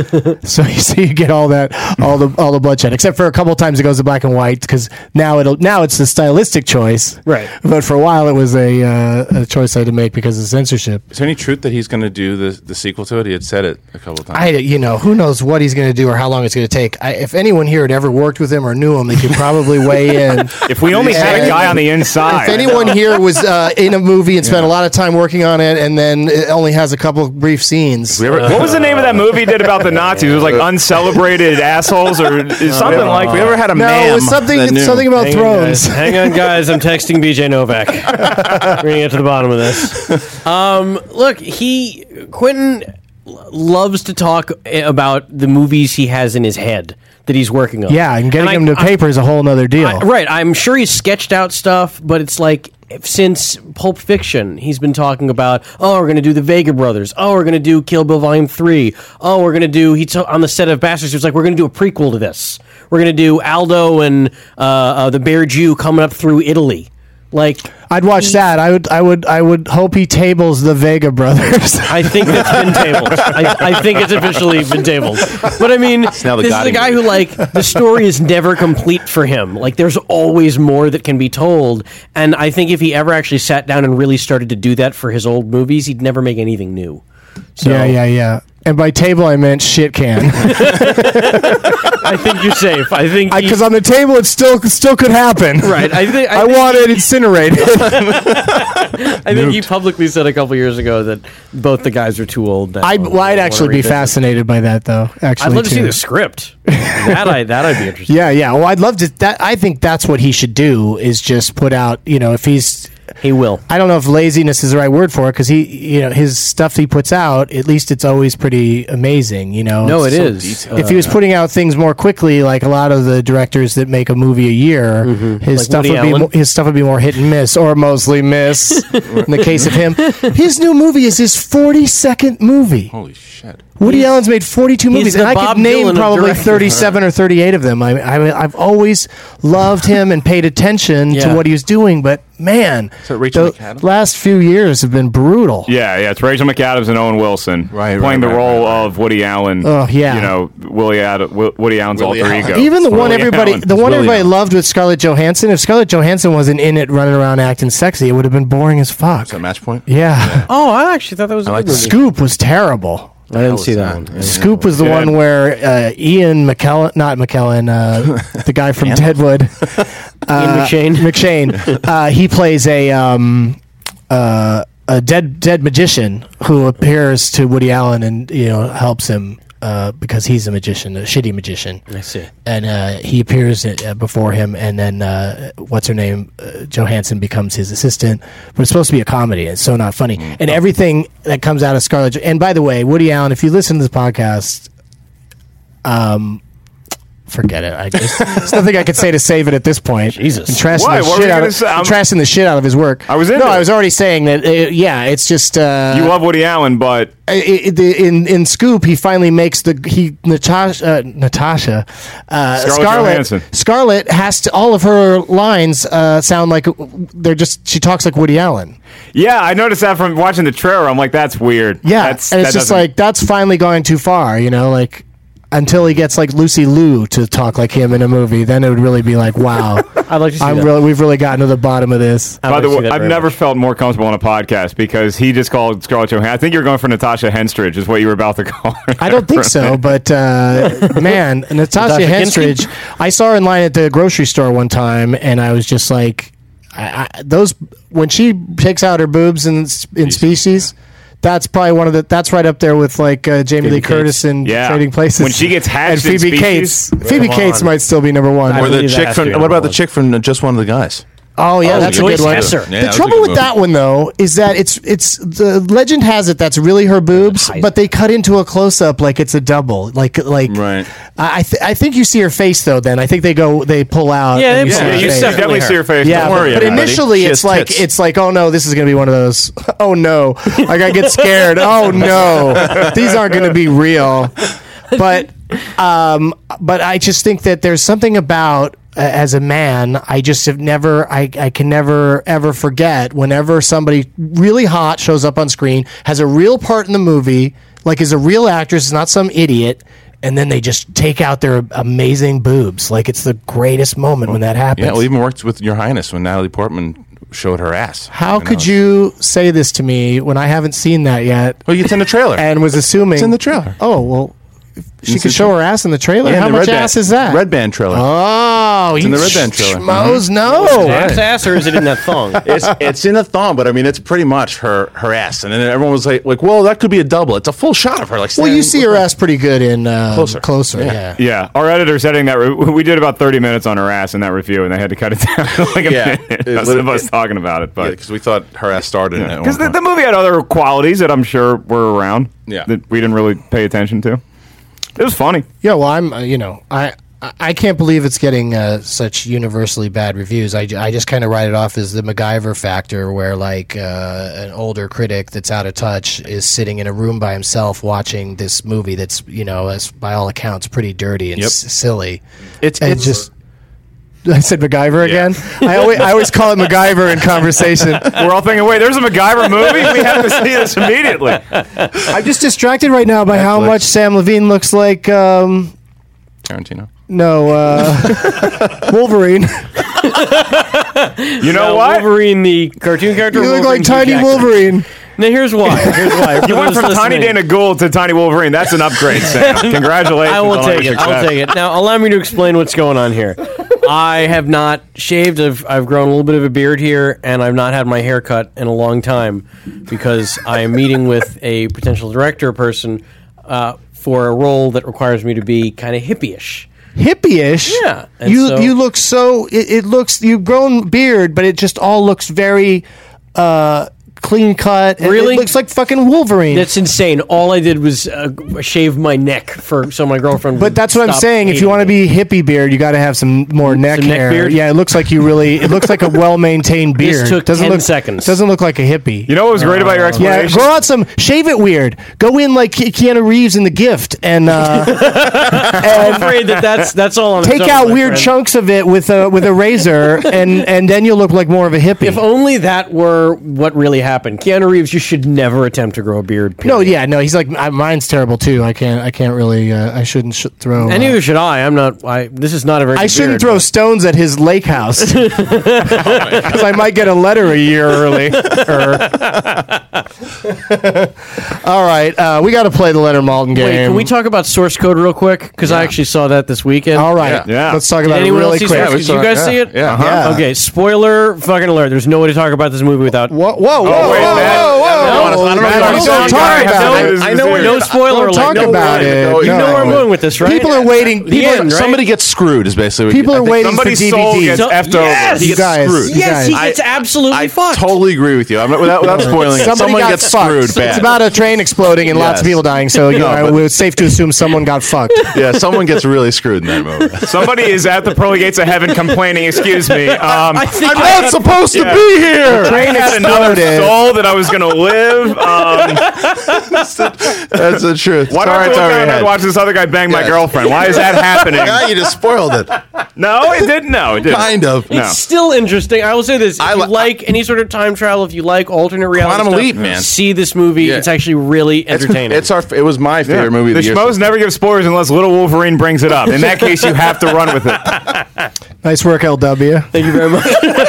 so you see, you get all that, all the all the bloodshed, except for a couple times it goes to black and white because now it'll now it's a stylistic choice, Right. But for a while it was a uh, a choice I had to make because of censorship. Is there any truth that he's going to do the the sequel to it? He had said it a couple times. I, you know, who knows what he's going to do or how long it's going to take. I, if anyone here had ever worked with him or knew him, they could probably weigh in. If we only had a guy on the inside, If anyone here was uh, in a movie and spent a lot of time working on it, and then it only has a couple of brief scenes, we ever, what was the name of that movie he did about the Nazis? It was like Uncelebrated Assholes or something like if we that. ever had a no, man, it was something. It's something about Hang on, thrones. guys. Hang on, guys. I'm texting B J Novak. We're gonna get to the bottom of this. Um, look, he Quentin loves to talk about the movies he has in his head that he's working on. Yeah, and getting I- him to I- paper is a whole nother deal. I- right. I'm sure he's sketched out stuff, but it's like since Pulp Fiction, he's been talking about, oh, we're going to do the Vega Brothers. Oh, we're going to do Kill Bill Volume three. Oh, we're going to do, he t- on the set of Bastards, he was like, we're going to do a prequel to this. We're going to do Aldo and uh, uh, the Bear Jew coming up through Italy. Like, I'd watch that. I would. I would. I would hope he tables the Vega brothers. I think it's been tabled. I, I think it's officially been tabled. But I mean, this now the is Gotti a guy movie. who, like, the story is never complete for him. Like, there's always more that can be told. And I think if he ever actually sat down and really started to do that for his old movies, he'd never make anything new. So, Yeah, yeah, yeah. And by table, I meant shit can. I think you're safe. I think he- Because on the table, it still still could happen. right. I think I, I, think want it incinerated. I think he publicly said a couple years ago that both the guys are too old. Now. I'd, well, I'd I actually wanna be read it. fascinated by that, though. Actually, I'd love to too. see the script. that I that I'd be interested. Yeah, yeah. Well, I'd love to. That I think that's what he should do. Is just put out. You know, if he's. He will. I don't know if laziness is the right word for it, because he, you know, his stuff he puts out, at least it's always pretty amazing. You know. No, it It's- is. detailed. If he was putting out things more quickly, like a lot of the directors that make a movie a year, his Mm-hmm. Like stuff Woody would be Allen? mo- his stuff would be more hit and miss, or mostly miss. In the case of him, his new movie is his forty-second movie. Holy shit. Woody Allen's made forty-two He's movies, the and I Bob could name Dylan of probably directors. thirty-seven or thirty-eight of them. I, I, I've always loved him and paid attention Yeah. to what he was doing, but man, Is that Rachel the McAdams? last few years have been brutal. Yeah, yeah, it's Rachel McAdams and Owen Wilson Right, right, playing the right, role right, right. of Woody Allen. Oh, yeah. you know, Willie Ad- Wi- Woody Allen's Willie alter Allen. ego. Even the one Willie everybody, Allen. the one Willie everybody Allen. loved with Scarlett Johansson. If Scarlett Johansson wasn't in it, running around acting sexy, it would have been boring as fuck. Is that match point? Yeah, Oh, I actually thought that was a like good movie. Scoop was terrible. I didn't see that that? one. Scoop was the Good. one where uh, Ian McKellen, not McKellen, uh, the guy from Deadwood, uh, McShane. McShane, uh, he plays a um, uh, a dead dead magician who appears to Woody Allen and you know helps him uh, because he's a magician, a shitty magician. I see. And uh, he appears uh, before him, and then uh, what's her name, uh, Johansson becomes his assistant. But it's supposed to be a comedy. It's so not funny. And everything that comes out of Scarlett. Jo- And by the way, Woody Allen, if you listen to this podcast, um, forget it. I just, there's nothing I could say to save it at this point. Jesus. I'm trashing Why? the What were shit you out gonna of, say? I'm I'm- trashing the shit out of his work. I was into no, I it. was already saying that. Uh, yeah, it's just uh, You love Woody Allen, but I- I- the- in in Scoop, he finally makes the he Natasha uh, Natasha uh, Scarlett Scarlett Johansson. Scarlett has to all of her lines uh, sound like they're just she talks like Woody Allen. yeah, I noticed that from watching the trailer. I'm like, that's weird. Yeah, that's, and it's that just doesn't- like that's finally going too far, you know, like. Until he gets like Lucy Liu to talk like him in a movie, then it would really be like, wow. I'd like to see I'm that. really, we've really gotten to the bottom of this. I'd By like the to see way, that I've very never much. felt more comfortable on a podcast because he just called Scarlett Johansson. I think you're going for Natasha Henstridge, is what you were about to call her. I don't think so, but uh, man, Natasha Natasha Henstridge, I saw her in line at the grocery store one time, and I was just like, I, I, those when she takes out her boobs in in Species. That's probably one of the. That's right up there with like uh, Jamie Phoebe Lee Curtis Cates. in Yeah. Trading Places. When she gets hatched and in Phoebe Species. Cates. Phoebe Come Cates on. might still be number one. I Or the believe that chick has to from be what number about the one. chick from Just One of the Guys? Oh yeah, Oh, that's a Joyce good one. Hesser. Yeah, the that was a trouble good with movie. that one though is that it's it's the legend has it that's really her boobs, but they cut into a close up like it's a double. Like like Right. I I, th- I think you see her face though. Then I think they go they pull out. Yeah, and they you pull see yeah, her out. you face. Definitely definitely her. see her face. Yeah, Don't worry but about initially She it's has like tits. it's like oh no, this is gonna be one of those. Oh no, like I get scared. Oh no, these aren't gonna be real. But um, but I just think that there's something about uh, as a man, I just have never, I, I can never ever forget whenever somebody really hot shows up on screen, has a real part in the movie, like is a real actress, is not some idiot. And then they just take out their amazing boobs. Like it's the greatest moment when that happens. Yeah, well, even worked with Your Highness when Natalie Portman showed her ass. How You know, could you say this to me when I haven't seen that yet Well, it's in the trailer. and was assuming It's in the trailer. Oh well, she It's could in show the- her ass in the trailer. Yeah, in How the much Red Band- ass is that? Red Band trailer. Oh, in you the Red Band trailer. schmoes, no. Ass ass, or is it in that thong? it's it's in a thong, but I mean, it's pretty much her her ass, and then everyone was like, like, well, that could be a double. It's a full shot of her. Like, Well, you standing see her ass pretty good in uh, Closer. Closer, Yeah. yeah. Yeah, our editor's editing that. Re- we did about thirty minutes on her ass in that review, and they had to cut it down to like a Yeah. minute. It That's lit- of us talking about it, but because we thought her ass started in it. at because one the, the point. movie had other qualities that I'm sure were around. Yeah. that we didn't really pay attention to. It was funny. Yeah, well, I'm, uh, you know, I I- I can't believe it's getting uh, such universally bad reviews. I, ju- I just kind of write it off as the MacGyver factor, where like uh, an older critic that's out of touch is sitting in a room by himself watching this movie that's, you know, as by all accounts pretty dirty and Yep. s- silly. It's and it's just I said MacGyver again. I always I always call it MacGyver in conversation. We're all thinking, wait, there's a MacGyver movie? We have to see this immediately. I'm just distracted right now by how Netflix. much Sam Levine looks like. Um, Tarantino. no, uh, Wolverine. You know Uh, what? Wolverine, the cartoon character. You look Wolverine, like Tiny Hugh Jackman. Wolverine. Now here's why. Here's why. You went from Tiny Dana Gould to Tiny Wolverine. That's an upgrade, Sam. Congratulations. I will on all take your it. I'll success. take it. Now, allow me to explain what's going on here. I have not shaved. I've, I've grown a little bit of a beard here, and I've not had my hair cut in a long time because I am meeting with a potential director person uh, for a role that requires me to be kind of hippie-ish. Hippie-ish. Yeah, and You so- you look so. It, it looks you've grown beard, but it just all looks very uh, clean cut. and Really? It looks like fucking Wolverine. That's insane. All I did was uh, shave my neck for so my girlfriend. But would that's what I'm stop saying. If hating you want to me. be hippie beard, you got to have some more neck Some neck hair. beard? Yeah, it looks like you really. It looks like a well maintained beard. This took doesn't ten look, seconds. Doesn't look like a hippie. You know what was great about your yeah, explanation? grow out some. Shave it weird. Go in like Ke- Keanu Reeves in The Gift, and uh, I'm afraid that that's that's all I'm take telling out my weird friend. chunks of it with a with a razor, and and then you'll look like more of a hippie. If only that were what really happened. Keanu Reeves, you should never attempt to grow a beard. Period. no, yeah, no, he's like I, mine's terrible too. I can't, I can't really. Uh, I shouldn't sh- throw. And uh, neither should I. I'm not. I, this is not a very. I good shouldn't beard, throw but- stones at his lake house because I might get a letter a year early. All right, uh, we got to play the Leonard Maltin game. Wait, can we talk about source code real quick? Because I actually saw that this weekend. All right, Yeah. let's talk Did about it anyone really else see quick. Source Code? Did you guys yeah, see it? yeah. Uh-huh. Yeah. Okay. Spoiler fucking alert. There's no way to talk about this movie without. Whoa, whoa, whoa, whoa, wait, whoa, Matt, whoa, I don't know Matt, if don't you talk guys- about I know it. what I know what No you're- spoiler Don't alert. talk no about warning. it. No, You know No. where I'm going with this, right? People are waiting. The People, end, right? Somebody gets screwed is basically what people you, are I think waiting for Somebody's soul D V Ds. gets So- effed Yes! over. He You gets guys, screwed. you Yes, guys. he gets absolutely I fucked. totally agree with you. I'm not, without, without spoiling it. Somebody Someone got gets fucked. screwed bad. It's about a train exploding and lots of Yes. people dying. So you No, know, but- it's safe to assume someone got fucked. Yeah, someone gets really screwed in that movie. Somebody is at the pearly gates of heaven complaining, excuse me. Um, I think I'm not supposed to be here. I Train had another exploded. soul that I was going to live. Um, That's the truth. why do I Sorry, have it's to look over your down and head. watch this other guy bang my Yes. girlfriend? Why is that happening? Yeah, you just spoiled it. No, it didn't. No, it didn't. Kind of. No. It's still interesting. I will say this: if I you li- like any sort of time travel, if you like alternate reality, Quantum stuff, Leap, man. see this movie. Yeah. It's actually really entertaining. It's our. It was my favorite Yeah. movie. The Of the year. schmoes never give spoilers unless Little Wolverine brings it up. In that case, you have to run with it. Nice work, L W. Thank you very much.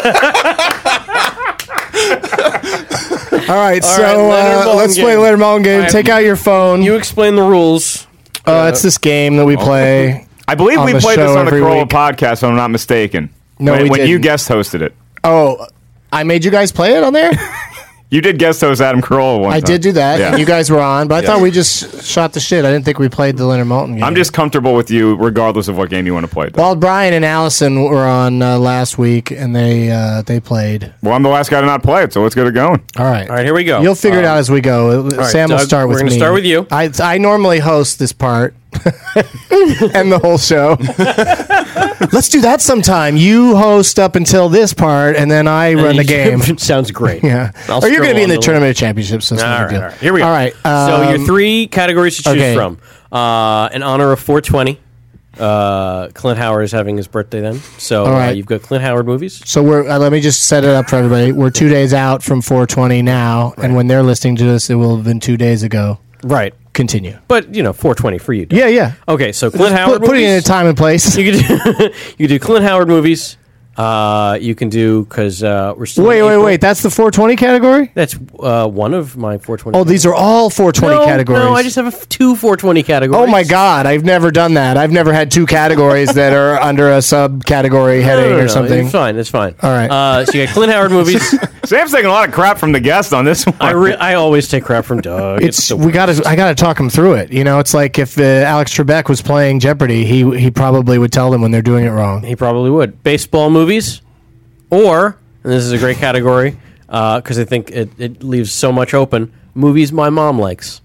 All right, All so right, Leonard uh, Maltin let's game. play Leonard Maltin game. All right. Take out your phone. you explain the rules. uh, it's this game that we play. I believe On we the played this show on the every Corolla week. podcast, if I'm not mistaken. No, when, we when you didn't. guest hosted it. Oh, I made you guys play it on there? You did guest host Adam Carolla one I time. did do that, Yeah. and you guys were on, but I Yeah. thought we just shot the shit. I didn't think we played the Leonard Maltin game. I'm just comfortable with you, regardless of what game you want to play. Though. Well, Brian and Allison were on uh, last week, and they uh, they played. Well, I'm the last guy to not play it, so let's get it going. All right. All right, here we go. You'll figure it Um, out as we go. right, Sam will Doug, start with we're gonna me. start with you. I, I normally host this part and the whole show. Let's do that sometime. You host up until this part, and then I run the game. Sounds great. Yeah. I'll Or you're going to be in the scribble on tournament championship. So it's All no right, big deal. all right, here we go. All right. So your um, three categories to choose okay. from: uh, in honor of four twenty. Uh, Clint Howard is having his birthday then, so All right. uh, you've got Clint Howard movies. So we're. Uh, let me just set it up for everybody. We're two days out from four twenty now, and when they're listening to this, it will have been two days ago. Right, Continue. but you know, four twenty for you. Doug. Yeah, yeah. Okay, so Clint Howard Put, putting it in a movies. time and place. You can do, you can do Clint Howard movies. Uh, you can do because uh, we're still. Wait, in wait, April. wait. That's the four twenty category? That's uh, one of my four twenty. Oh, these are all four twenty no, categories. No, I just have a f- two four twenty categories. Oh my God! I've never done that. I've never had two categories that are under a subcategory No, heading no, no, or no, something. It's fine. It's fine. All right. Uh, so you got Clint Howard movies. Sam's taking a lot of crap from the guest on this one. I re- I always take crap from Doug. It's the we got to I got to talk him through it. You know, it's like if uh, Alex Trebek was playing Jeopardy, he he probably would tell them when they're doing it wrong. He probably would. Baseball movies, or, and this is a great category, because I think it, it leaves so much open, movies my mom likes.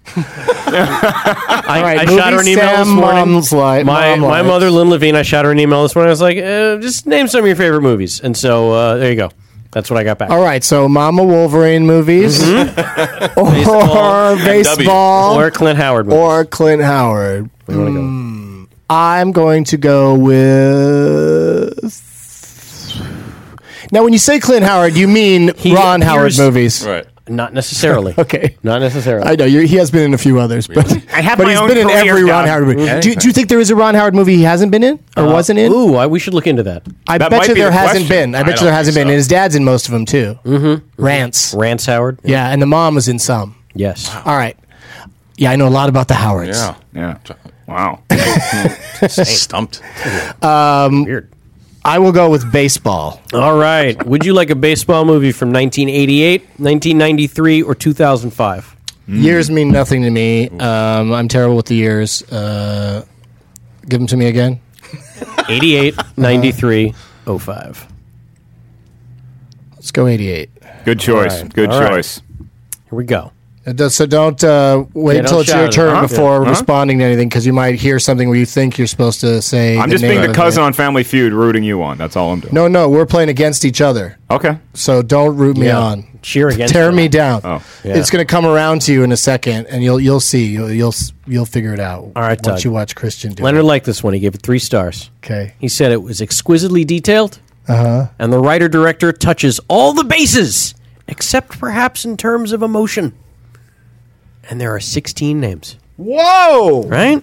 I, right, I shot her an movies email Sam this morning. mom's li- my mom my likes. mother, Lynn Levine, I shot her an email this morning. I was like, uh, just name some of your favorite movies. And so uh, there you go. That's what I got back. All right, so Mama Wolverine movies, or baseball, Or Clint Howard movies. or Clint Howard. Where do you wanna go? Hmm, I'm going to go with Now, when you say Clint Howard, you mean He Ron Howard appears- movies. Right. Not necessarily. Okay. Not necessarily. I know you're, he has been in a few others, but I have but my he's own been in career, every Ron Doug. Howard movie. Yeah. Do, do you think there is a Ron Howard movie he hasn't been in or wasn't in? Ooh, I, we should look into that. I That bet might you be there the hasn't question. been. I I bet you don't there hasn't think been. so. And his dad's in most of them too. Mm-hmm. Rants. Rance Howard. Yeah, and the mom was in some. Yes. All right. Yeah, I know a lot about the Howards. Yeah. Yeah. Wow. Stumped. Weird. I will go with baseball. All right. Would you like a baseball movie from nineteen eighty-eight, nineteen ninety-three, or two thousand five? Years mean nothing to me. Um, I'm terrible with the years. Uh, give them to me again. eighty-eight, ninety-three, oh five. Let's go eighty-eight. Good choice. right. Good All right. choice. Here we go. It does, so don't uh, wait Yeah, until don't it's your shout it. turn Huh? before Yeah. responding to anything, because you might hear something where you think you're supposed to say. I'm the just name being the of cousin it. on Family Feud rooting you on. That's all I'm doing. No, no, we're playing against each other, Okay. so don't root me Yeah. on. Cheer against Tear them. me down. Oh. Yeah. It's going to come around to you in a second, and you'll you'll see. You'll you'll you'll figure it out. All right, once Doug. you watch Christian do Leonard it. liked this one. He gave it three stars. Okay. He said it was exquisitely detailed, Uh-huh. and the writer-director touches all the bases, except perhaps in terms of emotion. And there are sixteen names, Whoa! right?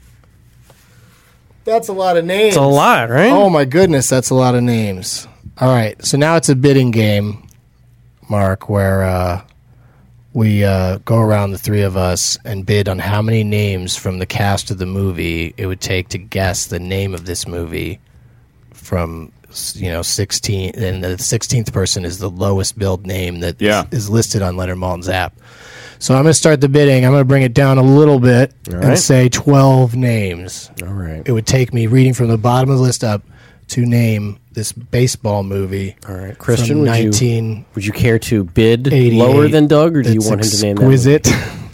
That's a lot of names. It's a lot, right? Oh my goodness, that's a lot of names. All right, so now it's a bidding game, Mark, where uh, we uh, go around, the three of us, and bid on how many names from the cast of the movie it would take to guess the name of this movie from, you know, sixteen, and the sixteenth person is the lowest billed name that Yeah. is, is listed on Leonard Maltin's app. So I'm going to start the bidding. I'm going to bring it down a little bit and right. say twelve names. All right. It would take me reading from the bottom of the list up to name this baseball movie. All right, Christian, from would nineteen you would you care to bid eighty-eight. lower than Doug, or do you That's want him to name that? movie? exquisite.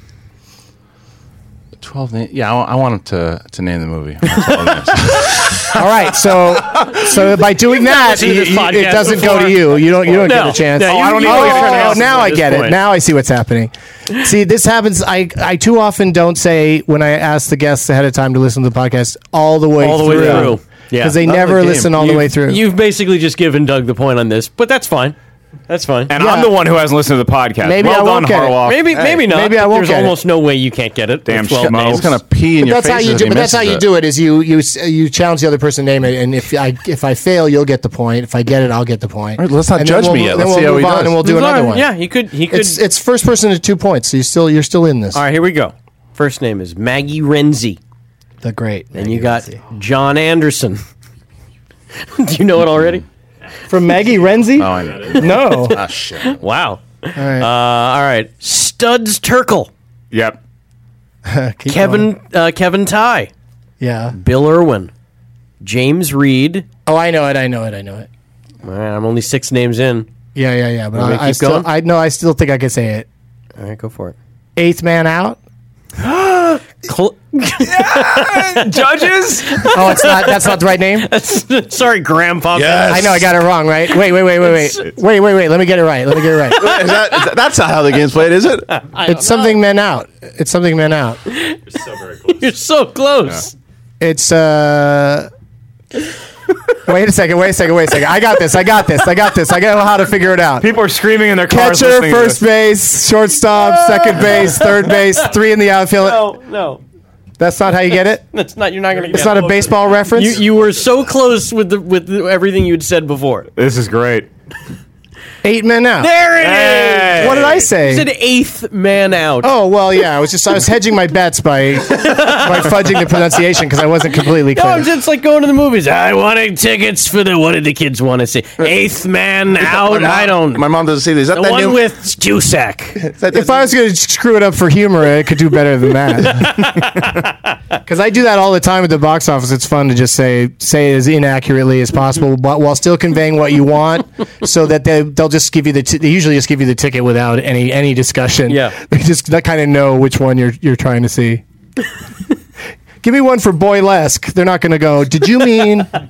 twelve names. Yeah, I, wa- I want him to, to name the movie. twelve names. All right, so so by doing that, listened to you- this you- it podcast doesn't go before. to you. You don't you don't No, get a chance. no, oh, you- I don't you even. know Oh, everyone else now at I this get it. point. Now I see what's happening. See, this happens. I I too often don't say when I ask the guests ahead of time to listen to the podcast all the way All the way through. through. Yeah. Because they Not never the game. listen all the You've- way through. You've basically just given Doug the point on this, but that's fine. That's fine. And Yeah. I'm the one who hasn't listened to the podcast. Maybe well I won't done, get it. Harloff. maybe maybe not. maybe I but won't There's get it. almost no way you can't get it. Damn with twelve schmo. names. He's gonna pee in your that's face. how you as do. he But that's how misses you do it. Is you you you challenge the other person to name it, and if I if I fail, you'll get the point. If I get it, I'll get the point. All right, let's not And then judge we'll, me yet. Then Let's we'll see how move he on, does. and we'll do Move another on. one. Yeah, he could. He could. It's it's first person to two points. So you still you're still in this. All right, here we go. First name is Maggie Renzi, The great. and you got John Anderson. Do you know it already? from Maggie Renzi. Oh, I know. No. Ah, shit. Wow. All right. Uh, all right. Studs Terkel, Yep. Keep Kevin going. uh, Kevin Ty, Yeah. Bill Irwin, James Reed. Oh, I know it. I know it. I know it. All right, I'm only six names in. Yeah, yeah, yeah. But Want me to I, I keep still, going? I know. I still think I could say it. All right, go for it. Eighth man out. Cl- Judges? Oh, it's not. That's not the right name. Sorry, Grandpa. Yes. I know. I got it wrong. Right. Wait. Wait. Wait. Wait. Wait. Wait. Wait. Wait. Let me get it right. Let me get it right. Is that, is that- that's not how the game's played, is it? It's something men out. It's something men out. You're so very close. You're so close. It's uh. Wait a second. Wait a second. Wait a second. I got this. I got this. I got this. I got how to figure it out. People are screaming in their cars. Catcher, listening to first this. base, shortstop, second base, third base, three in the outfield. No, no, That's not how you get it. that's not. You're not going to get. It's not a baseball reference. You you were so close with the with the, everything you'd said before. This is great. Eight men out. There it is. Hey. What did I You say? said eighth man out. Oh well, yeah. I was just I was hedging my bets by by fudging the pronunciation because I wasn't completely No, clear. it's just like going to the movies. I wanted tickets for the. What did the kids want to say? Eighth man out. I don't. My mom doesn't say this. Is that The that one new, with Cusack. is that- If I was going to screw it up for humor, I could do better than that. Because I do that all the time at the box office. It's fun to just say say as inaccurately as possible, but while still conveying what you want, so that they they'll just give you the. T- they usually just give you the ticket without any any discussion. Yeah. They just that kind of know which one you're you're trying to see. Give me one for Boylesque. They're not going to go. Did you mean? All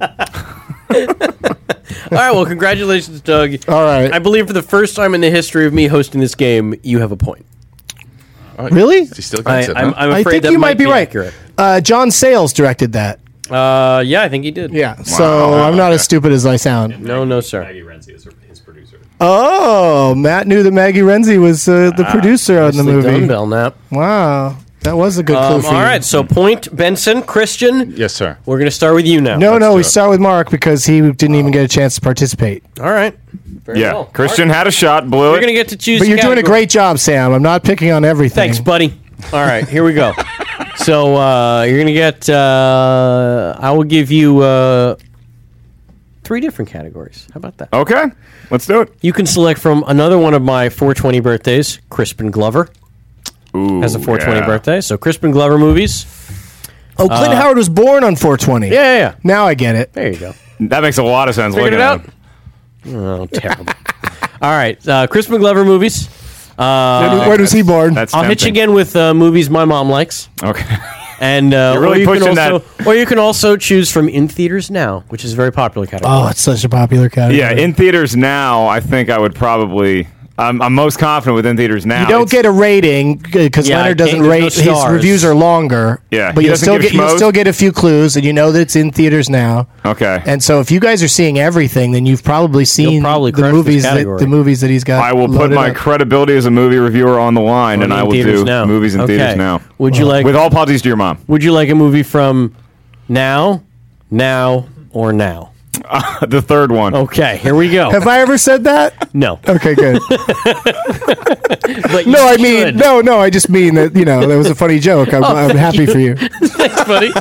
right. Well, congratulations, Doug. All right. I believe for the first time in the history of me hosting this game, you have a point. Really? He still I, gets it, I'm, huh? I'm I afraid think that you might be right. accurate. Uh, John Sayles directed that. Uh, yeah, I think he did. Yeah. So I'm not as stupid as I sound. No, no, sir. Maggie Renzi is her- his producer. Oh, Matt knew that Maggie Renzi was uh, the producer on the Nicely movie. done, Belknap. Wow, that was a good clue Um, for all you. right, so point Benson, Christian. Yes, sir. We're going to start with you now. No, no, do we it. start with Mark because he didn't even get a chance to participate. All right. Very Yeah, well. Christian had a shot, blew You're it. going to get to choose. But you're doing a category. great job, Sam. I'm not picking on everything. Thanks, buddy. All right, here we go. So uh, you're going to get. Uh, I will give you uh, three different categories. How about that? Okay, let's do it. You can select from another one of my four twenty birthdays. Crispin Glover Ooh, has a four twenty yeah. birthday. So Crispin Glover movies. Oh, Clint Howard was born on four twenty. Yeah, yeah, yeah. Now I get it. There you go. That makes a lot of sense. Figured Looking it at out? him. Oh, terrible. All right, uh, Crispin Glover movies. When, when was he born? That's I'll hit you tempting. again with uh, movies my mom likes. Okay. And uh, You're really or you can pushing also, that. Or you can also choose from In Theaters Now, which is a very popular category. Oh, it's such a popular category. Yeah, in theaters now, I think I would probably. I'm, I'm most confident with in theaters now. You don't It's- get a rating because Yeah, Leonard I doesn't can't- there's rate. no His stars. reviews are longer. Yeah, but he you'll doesn't still give get you'll schmoes? still get a few clues, and you know that it's in theaters now. Okay. And so, if you guys are seeing everything, then you've probably seen probably the crush this movies that category. the movies that he's got. I will put loaded my up. credibility as a movie reviewer on the line, and In I will theaters do now. movies in Okay. theaters now. Would you like? With all apologies to your mom. Would you like a movie from now, now, or now? The third one. Okay, here we go. Have I ever said that? No, Okay, good. but you No, I should. mean, no, no. I just mean that you know that was a funny joke. I'm, I'm happy for you. Thanks, buddy.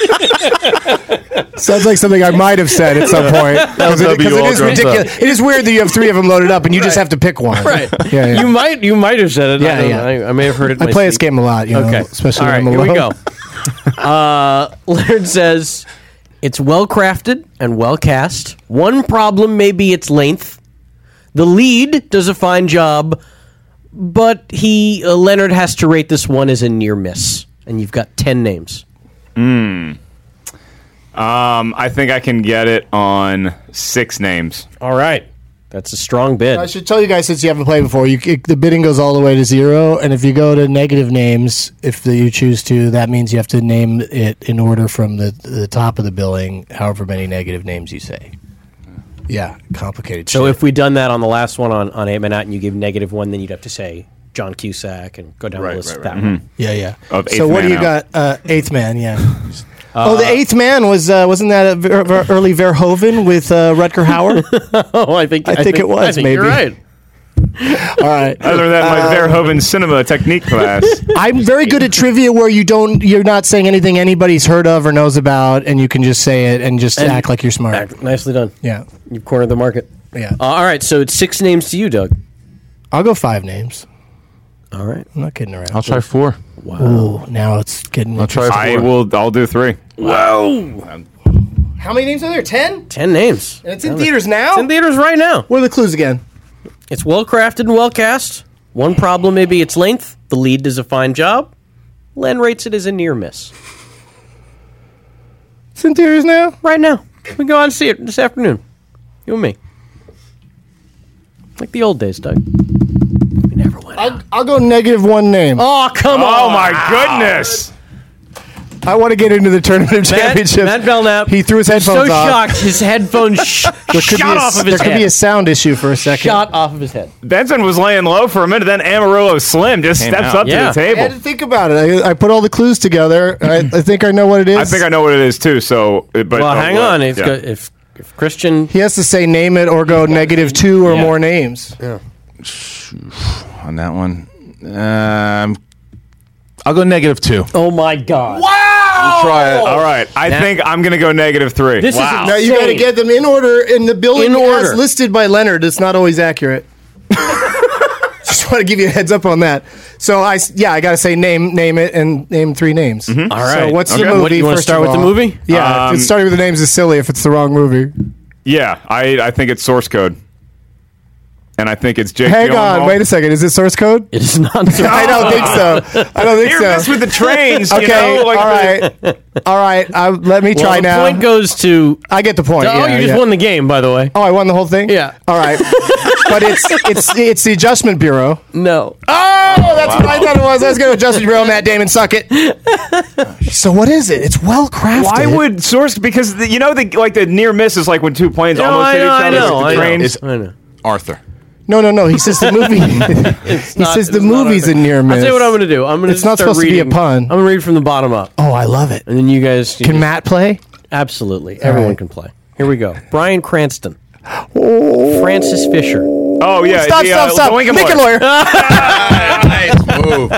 Sounds like something I might have said at some point. Because it, 'cause it is W all ridiculous. It is weird that you have three of them loaded up and you just have to pick one. Right. Yeah, yeah. You might, you might have said it. Yeah, I don't yeah. know. I, I may have heard it. in I my play sleep. this game a lot. You know, Okay. especially All right, when I'm here we alone. go. Uh, Leonard says, it's well crafted and well cast. One problem may be its length. The lead does a fine job, but he uh, Leonard has to rate this one as a near miss. And you've got ten names. Um, I think I can get it on six names. All right. That's a strong bid. I should tell you guys, since you haven't played before, you, it, the bidding goes all the way to zero, and if you go to negative names, if the, you choose to, that means you have to name it in order from the the top of the billing, however many negative names you say. Yeah, complicated. So shit. if we'd done that on the last one on, on Eight Men Out and you gave negative one, then you'd have to say John Cusack and go down Right, the list right, of that right. one. yeah, yeah. Of So Eighth what do Man you Out. got? Uh, Eighth Man, yeah. oh, the Eighth Man was uh, wasn't that a ver- ver- early Verhoeven with uh, Rutger Hauer? Oh, I think I think it was, I think maybe. You're right. All right. I learned that in my Verhoeven cinema technique class. I'm very good at trivia where you don't, you're not saying anything anybody's heard of or knows about, and you can just say it and just And- act like you're smart. Act- Nicely done. Yeah, You've cornered the market. yeah. Uh, all right, so it's six names to you, Doug. I'll go five names. All right. I'm not kidding around. I'll try four. Ooh, now it's getting. I'll try interesting. four. I will. I'll do three. How many names are there? Ten. Ten names. And it's in theaters now. It's in theaters right now. What are the clues again? It's well crafted and well cast. One problem may be its length. The lead does a fine job. Len rates it as a near miss. It's in theaters now. Right now. We can go out and see it this afternoon. You and me. Like the old days, Doug. We never went out. I'll, I'll go negative one name. Oh, come on. Oh my goodness! I want to get into the tournament of Matt, championships. Matt Belknap. He threw his so headphones off. shocked. His headphones sh- There could, be shot a, off of there his could head. be a sound issue for a second. Shot off of his head. Benson was laying low for a minute, then Amarillo Slim just Came steps out. up Yeah. to the I had table. to think about it. I, I put all the clues together. I, I think I know what it is. I think I know what it is too. So, but Well, oh, hang well, on. If, yeah. go- if if Christian, He has to say name it or go negative two or Yeah. more names. On that one, um, I'll go negative two. oh my God, I'll try it. All right, I Now- think I'm gonna go negative three. this wow. is Now you got to insane. get them in order in the billing In order. as listed by Leonard. It's not always accurate. Just want to give you a heads up on that. So I s- yeah I got to say name name it and name three names. All right. So what's Okay. the movie? What, you wanna first start of with the all? movie? Yeah, Um, it's starting with the names is silly if it's the wrong movie. Yeah, I I think it's source code. and I think it's Jake Hang Gyllenhaal. on, wait a second. Is it source code? It is not. I don't think so. I don't think You're so. messing with the trains. Okay, you know? Like all the- right, all right. I, let me Well, try the now. point goes to. I get the point. oh, yeah, you just yeah. won the game, by the way. Oh, I won the whole thing. Yeah. All right, but it's it's it's the Adjustment Bureau. No. Oh, that's what I thought it was. I was going to Adjustment Bureau. Matt Damon, suck it. So what is it? It's well crafted. Why would source? Because the, you know, the like the near miss is like when two planes No, almost I hit know, each I other. know, like I the know. train. Is I know. Arthur. No, no, no. He says the movie. he not- says the it's not movie's a Arthur. near miss. I'll tell you what I'm going to do. I'm going to It's not start supposed to be a reading. pun. I'm going to read from the bottom up, Oh, I love it. and then you guys you Can just- Matt play? Absolutely, everyone right. can play. Here we go. Bryan Cranston, Francis Fisher, Oh yeah, Stop, the, stop, uh, stop. the Lincoln Lincoln lawyer. lawyer. Nice move.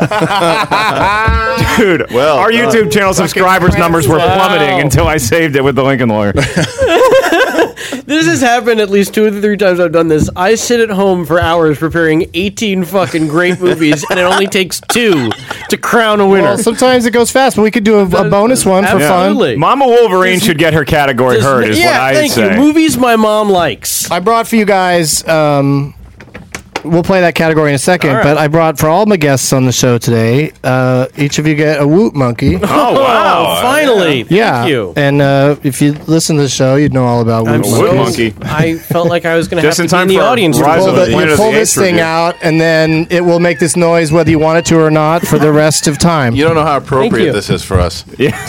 Dude, Well our done. YouTube channel subscribers numbers were plummeting Wow. until I saved it with the Lincoln lawyer. This has happened at least two or three times I've done this. I sit at home for hours preparing eighteen fucking great movies, and it only takes two to crown a winner. Well, sometimes it goes fast, but we could do a, a bonus one for Absolutely. Mama Wolverine should get her category Just- heard, is yeah, what I thank say. you. Movies my mom likes. fun. I brought for you guys. Um, we'll play that category in a second, All right. but I brought for all my guests on the show today. Uh, each of you get a Woot Monkey. Oh wow! Oh, finally. yeah, Thank you. and uh, if you listen to the show, you'd know all about I'm Woot Woot Monkeys. Monkey. I felt like I was going to have Just in to be in time the for audience. Rise Pull of the- the you Planet of pull the this Apes thing review. out, and then it will make this noise whether you want it to or not for the rest of time. You don't know how you. appropriate this is for us.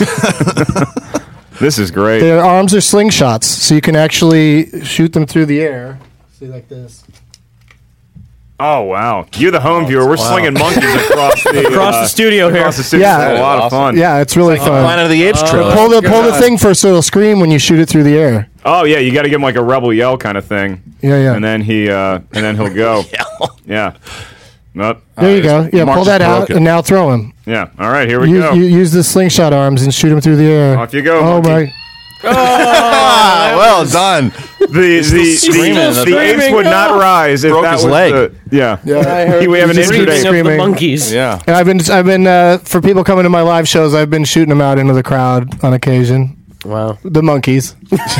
This is great. Their arms are slingshots, so you can actually shoot them through the air. See, like this. Oh wow! You're the home viewer. We're slinging monkeys across the Across uh, the studio here. across the studio. Yeah. It's a lot of Awesome. fun. Yeah, it's really fun. Planet of the Apes trailer. Pull the pull the thing first, so it'll scream when you shoot it through the air. Oh yeah, you got to give him like a rebel yell kind of thing. Yeah, yeah. And then he, uh, and then he'll go. Yeah. Nope. There you go. Yeah, Mark pull just that out broke it. and now throw him. Yeah. All right, here we Use, go. you, use the slingshot arms and shoot him through the air. Off you go, Oh monkey. my! Ah, well done. The the the, screaming in the the back. apes would not rise if Broke that his was leg. the- yeah. I heard He- we have an the injured screaming ape. of the Screaming. monkeys. Yeah. And I've been I've been uh, for people coming to my live shows. I've been shooting them out into the crowd on occasion. Wow. The monkeys.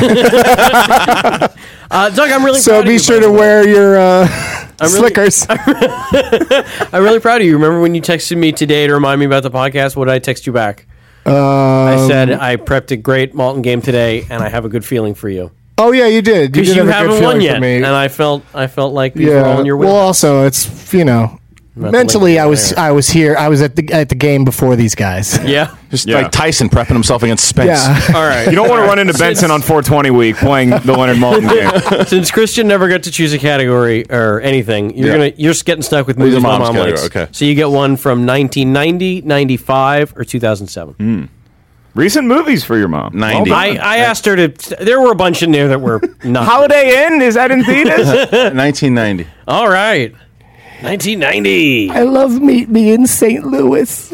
Uh, Doug, I'm really So proud of be you, sure by to the way. wear your uh, really- slickers. I'm really proud of you. Remember when you texted me today to remind me about the podcast? What did I text you back? I Um, said I prepped a great Malton game today, and I have a good feeling for you Oh yeah, you did. You because did you, have a good haven't feeling won for yet, me. and I felt I felt like these were all Yeah. in your Well, wheelhouse. also it's you know Not the mentally Lincoln I was lawyer. I was here. I was at the at the game before these guys. Yeah. Just Yeah. like Tyson prepping himself against Spence. Yeah. All right. You don't want to run into Benson on four twenty week playing the Leonard Maltin game. Since Christian never got to choose a category or anything, you're Yeah. gonna you're just getting stuck with These movies are my mom's mom category, likes. okay. So you get one from nineteen ninety, ninety-five, or two thousand seven. Recent movies for your mom. ninety. I, I asked her to. There were a bunch in there that were not. Holiday Inn, is that in theaters? nineteen ninety. All right. nineteen ninety. I love Meet Me in Saint Louis.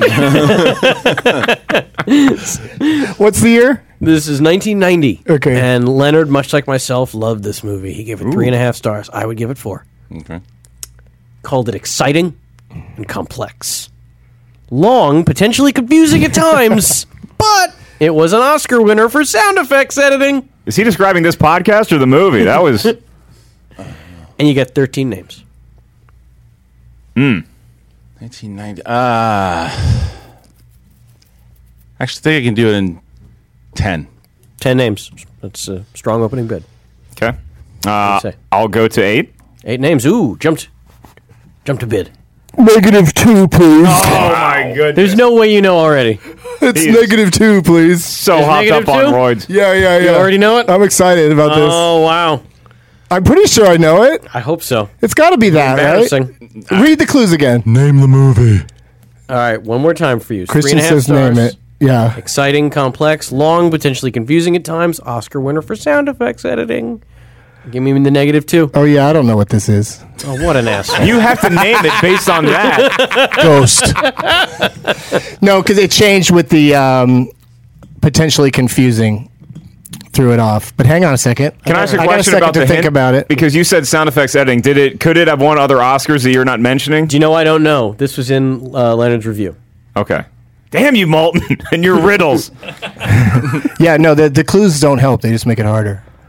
What's the year? This is nineteen ninety. Okay. And Leonard, much like myself, loved this movie. He gave it three and a half stars. I would give it four. Okay. Called it exciting and complex. Long, potentially confusing at times, but it was an Oscar winner for sound effects editing. Is he describing this podcast or the movie? That was. And you get thirteen names. nineteen ninety. Ah. Actually, I think I can do it in ten. Ten names. That's a strong opening bid. Okay. Uh, say? I'll go to eight. Eight names. Ooh, jumped. Jumped a bid. Negative two, please. Oh my goodness. There's no way you know already. it's he is- negative two, please. So Is hopped negative up on two? roids. Yeah, yeah, yeah. You already know it? I'm excited about this. Oh, wow. I'm pretty sure I know it. I hope so. It's got to be that, right? Embarrassing. Read the clues again. Name the movie. All right, one more time for you. Three Christian and a half says stars. name it. Yeah. Exciting, complex, long, potentially confusing at times. Oscar winner for sound effects editing. Give me the negative two. Oh, yeah, I don't know what this is. Oh, what an asshole. You have to name it based on that. Ghost. No, because it changed with the um, potentially confusing. Threw it off. But hang on a second. Can I ask you a I got a question second about to the think hint? about it. Because you said sound effects editing. Did it? Could it have won other Oscars that you're not mentioning? Do you know I don't know? This was in uh, Leonard's review. Okay. Damn you, Malton, and your riddles. Yeah, no, the, the clues don't help. They just make it harder.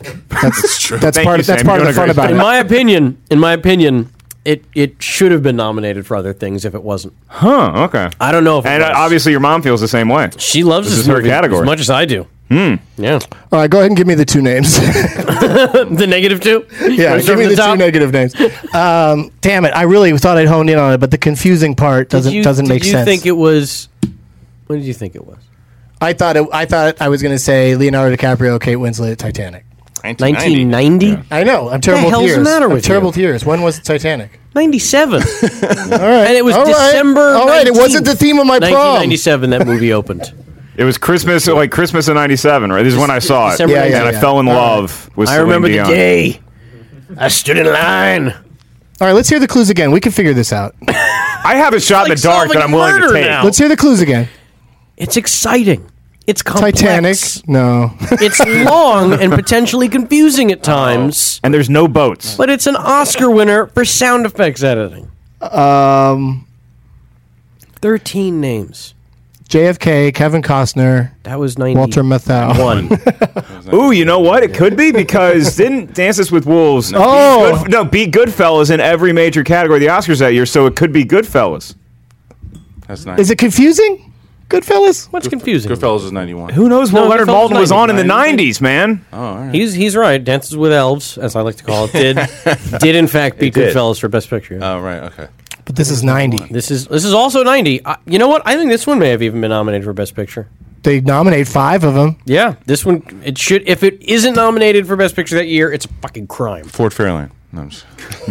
That's true. That's Thank part. you, Of, that's Sam. part You're of the doing a fun great about In it. my opinion, in my opinion, it it should have been nominated for other things if it wasn't. Huh, okay. I don't know if it And uh, was. obviously your mom feels the same way. she loves this this, is her movie category. as much as I do. Hmm. Yeah. All right, go ahead and give me the two names. The negative two? Yeah, Wanna start give me from the top? two negative names. Um, damn it! I really thought I'd honed in on it, but the confusing part doesn't Did you, doesn't did make you sense. think it was... What did you think it was? I thought it, I thought I was going to say Leonardo DiCaprio, Kate Winslet, Titanic. nineteen ninety? I know. I'm terrible hell's with the years. matter I'm with terrible you? with years. When was Titanic? ninety-seven. All right, And it was All right. December All right, it wasn't nineteenth, the theme of my prom. nineteen ninety-seven that movie opened. It was Christmas, like Christmas of ninety-seven, right? This is when I saw it. December Yeah, yeah, and yeah. I fell in All right. love with I Celine remember Dion. the day I stood in line. All right, let's hear the clues again. We can figure this out. I have a shot in It's the like dark that solving I'm willing to murder take. now. Let's hear the clues again. It's exciting. It's complex. Titanic? No. It's long and potentially confusing at times, And there's no boats. but it's an Oscar winner for sound effects editing. um, thirteen names. J F K, Kevin Costner, That was ninety. Walter Matthau. One. Ooh, you know what? It could be because didn't Dances with Wolves Oh. Be Good- no, beat Goodfellas in every major category of the Oscars that year, so it could be Goodfellas. That's nice. Is it confusing? Goodfellas? What's confusing? Goodfellas is ninety-one. Who knows what No, Leonard Goodfellas Maltin was on in the ninety. nineties, man? Oh, all right. He's he's right. Dances with Elves, as I like to call it, did did in fact beat did. Goodfellas for Best Picture. Oh, right. Okay. But this is ninety. This is this is also ninety. Uh, you know what? I think this one may have even been nominated for Best Picture. They nominate five of them. Yeah, this one it should. If it isn't nominated for Best Picture that year, it's a fucking crime. Ford Fairlane. No, I'm just-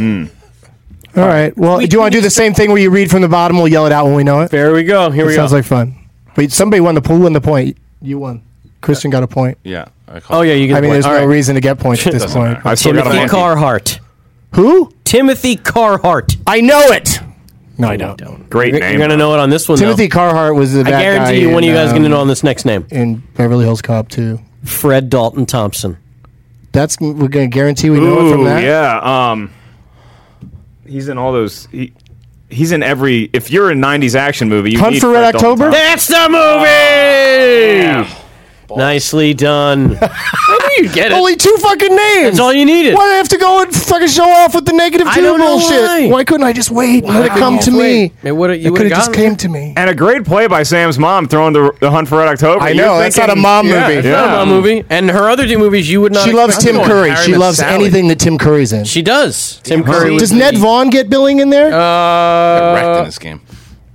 All right. Well, We- do you want we to do the just- same thing where you read from the bottom? We'll yell it out when we know it. There we go. Here It we sounds go. like fun. But somebody won the pool. Won the point. You won. Christian got a point. yeah. I call Oh yeah, you get. I the mean, point. there's All no right. reason to get points at this Doesn't point. matter. I still got a Timothy monkey. Carhart. Who? Timothy Carhart. I know it. No, I don't. Great You're, name. you're gonna know it on this one. Timothy though. Carhart was the I bad guy guarantee you, one of you in, guys is gonna um, know on this next name. in Beverly Hills Cop two. Fred Dalton Thompson. That's we're gonna guarantee we know it from Ooh, that. yeah. Um, he's in all those. He, he's in every. If you're a nineties action movie, you Hunt need for Fred Red Dalton October? Thompson. That's the movie. Nicely done. I knew you'd get it. Only two fucking names. That's all you needed. Why do I have to go and fucking show off with the negative I two don't know bullshit? why. couldn't I just wait and let it come Wow. to me? Wait. It would've- you it could would've have just gotten came it. to me. And a great play by Sam's mom throwing the, the Hunt for Red October. I You're know, that's not a thinking- mom yeah, movie. Yeah. Not a mom movie. And her other two movies, you would not. She loves expect. Tim I'm going Curry. Harry She Met loves Sally. anything that Tim Curry's in. She does. Tim Curry. Does was Ned the- Vaughn get billing in there? Uh, wrecked in this game.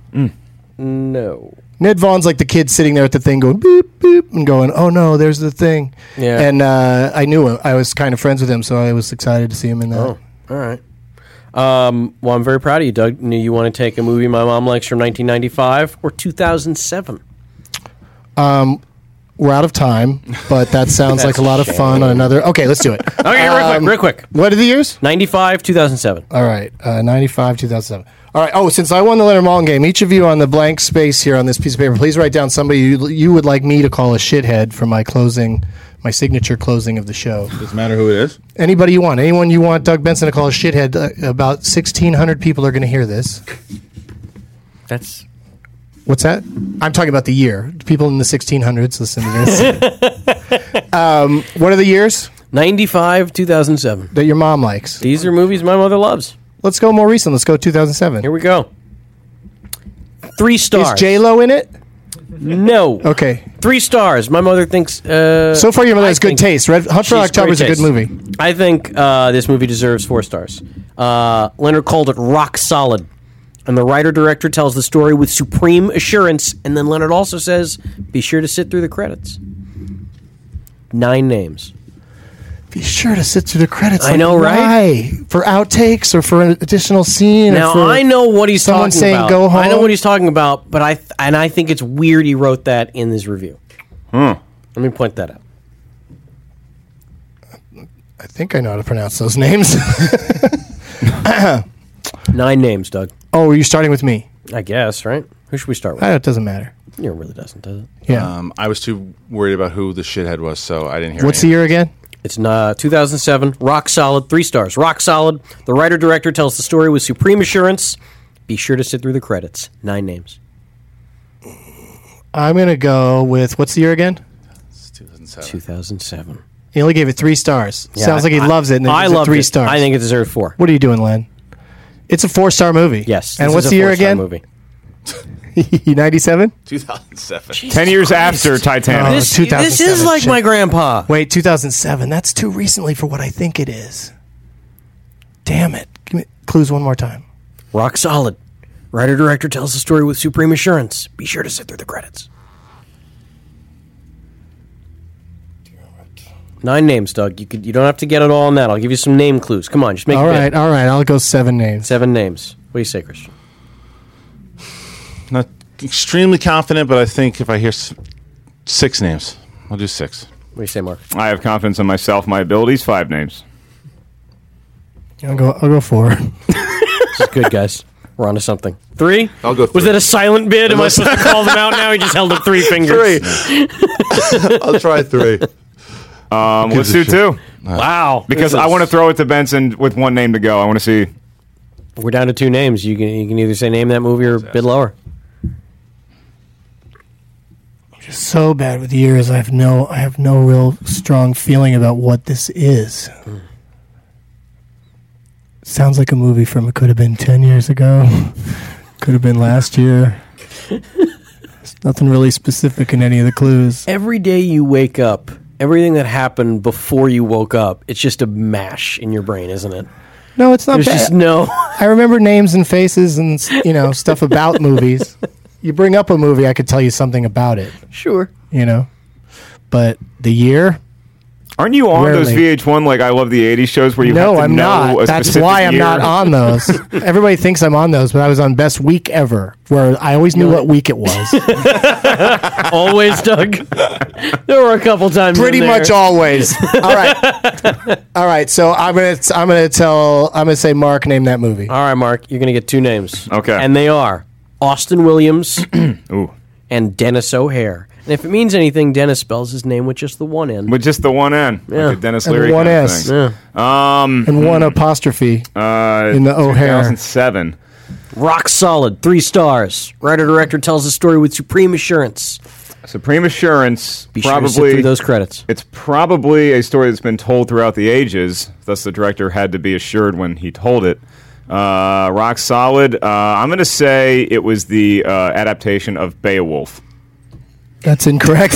no. Ned Vaughn's like the kid sitting there at the thing going boop boop and going, oh no, there's the thing. Yeah. And uh, I knew him. I was kind of friends with him, so I was excited to see him in that. Oh, all right. Um, well, I'm very proud of you, Doug. You want to take a movie my mom likes from nineteen ninety-five or two thousand seven? We're out of time, but that sounds like a lot of fun on another. Okay, let's do it. Okay, real Um, quick, real quick. What are the years? ninety-five, two thousand seven. All right, uh, ninety-five, two thousand seven. All right. Oh, since I won the Leonard Maltin game, each of you on the blank space here on this piece of paper, please write down somebody you, you would like me to call a shithead for my closing, my signature closing of the show. Doesn't matter who it is. Anybody you want. Anyone you want Doug Benson to call a shithead. Uh, about sixteen hundred people are going to hear this. That's What's that? I'm talking about the year. People in the sixteen hundreds listen to this. um, what are the years ninety-five, two thousand seven. that your mom likes? These are movies my mother loves. Let's go more recent. Let's go two thousand seven. Here we go. Three Is stars. J Lo in it? No. Okay. Three stars. My mother thinks. Uh, So far, your mother I has good think taste. Red Hunt for she's October is a great good taste. movie. I think uh, this movie deserves four stars. Uh, Leonard called it rock solid. And the writer-director tells the story with supreme assurance. And then Leonard also says, be sure to sit through the credits. Nine names. Be sure to sit through the credits. I Like, know, right? why? For outtakes or for an additional scene? or Now for I know what he's someone talking saying about. go home? I know what he's talking about, but I th- and I think it's weird he wrote that in this review. Let me point that out. I think I know how to pronounce those names. Nine names, Doug. Oh, are you starting with me? I guess, right? Who should we start with? Uh, it doesn't matter. It really doesn't, does it? Yeah. Um, I was too worried about who the shithead was, so I didn't hear. What's the any. year again? It's uh, two thousand seven. Rock solid. Three stars. Rock solid. The writer-director tells the story with supreme assurance. Be sure to sit through the credits. Nine names. I'm going to go with, what's the year again? It's two thousand seven. two thousand seven. He only gave it three stars. Yeah, Sounds like he I- loves it. And I gives it love three it. stars. I think it deserved four. What are you doing, Len? It's a four-star movie. Yes. And this what's is a the year four-star again? Movie. ninety-seven? two thousand seven. Ten years after Titanic. Oh, This, two thousand seven. this is like Shit. my grandpa. Wait, two thousand seven. That's too recently for what I think it is. Damn it. Give me clues one more time. Rock solid. Writer-director tells the story with supreme assurance. Be sure to sit through the credits. Nine names, Doug. You could. You don't have to get it all on that. I'll give you some name clues. Come on, just make All it right, big. all right. I'll go seven names. Seven names. What do you say, Christian? Not extremely confident, but I think if I hear s- six names, I'll do six. What do you say, Mark? I have confidence in myself, my abilities. Five names. I'll go. I'll go four. This is good, guys. We're on to something. Three? I'll go Was three. that a silent bid? Am I supposed to call them out now? He just held up three fingers. Three. I'll try three. Um, let's a do shit. two. Wow. Because This I is- want to throw it to Benson with one name to go. I want to see. We're down to two names. You can you can either say name that movie or a bit lower. So bad with years. I have no. I have no real strong feeling about what this is. Sounds like a movie from. It could have been ten years ago. Could have been last year. There's nothing really specific in any of the clues. Every day you wake up, everything that happened before you woke up, it's just a mash in your brain, isn't it? No, it's not There's bad. just no. I remember names and faces and you know stuff about movies. You bring up a movie, I could tell you something about it. Sure. You know, but the year. Aren't you on those Rarely. V H one like I Love the eighties shows where you No, have to I'm know not. a That's specific why I'm year? not on those. Everybody thinks I'm on those, but I was on Best Week Ever, where I always knew what week it was. Always, Doug. There were a couple times. Pretty in there. much always. All right, all right. So I'm gonna I'm gonna tell I'm gonna say Mark name that movie. All right, Mark, you're going to get two names. Okay. And they are Austin Williams Ooh. and Dennis O'Hare. And if it means anything, Dennis spells his name with just the one N. With just the one N. Yeah. Like a Dennis And Leary one kind of S. thing. Yeah. Um, And one apostrophe. uh, In the O'Hare. two thousand seven. Rock solid, three stars. Writer-director tells the story with supreme assurance. Supreme Assurance. Be sure to sit probably through those credits. It's probably a story that's been told throughout the ages. Thus, the director had to be assured when he told it. Uh, rock solid. Uh, I'm going to say it was the uh, adaptation of Beowulf. That's incorrect.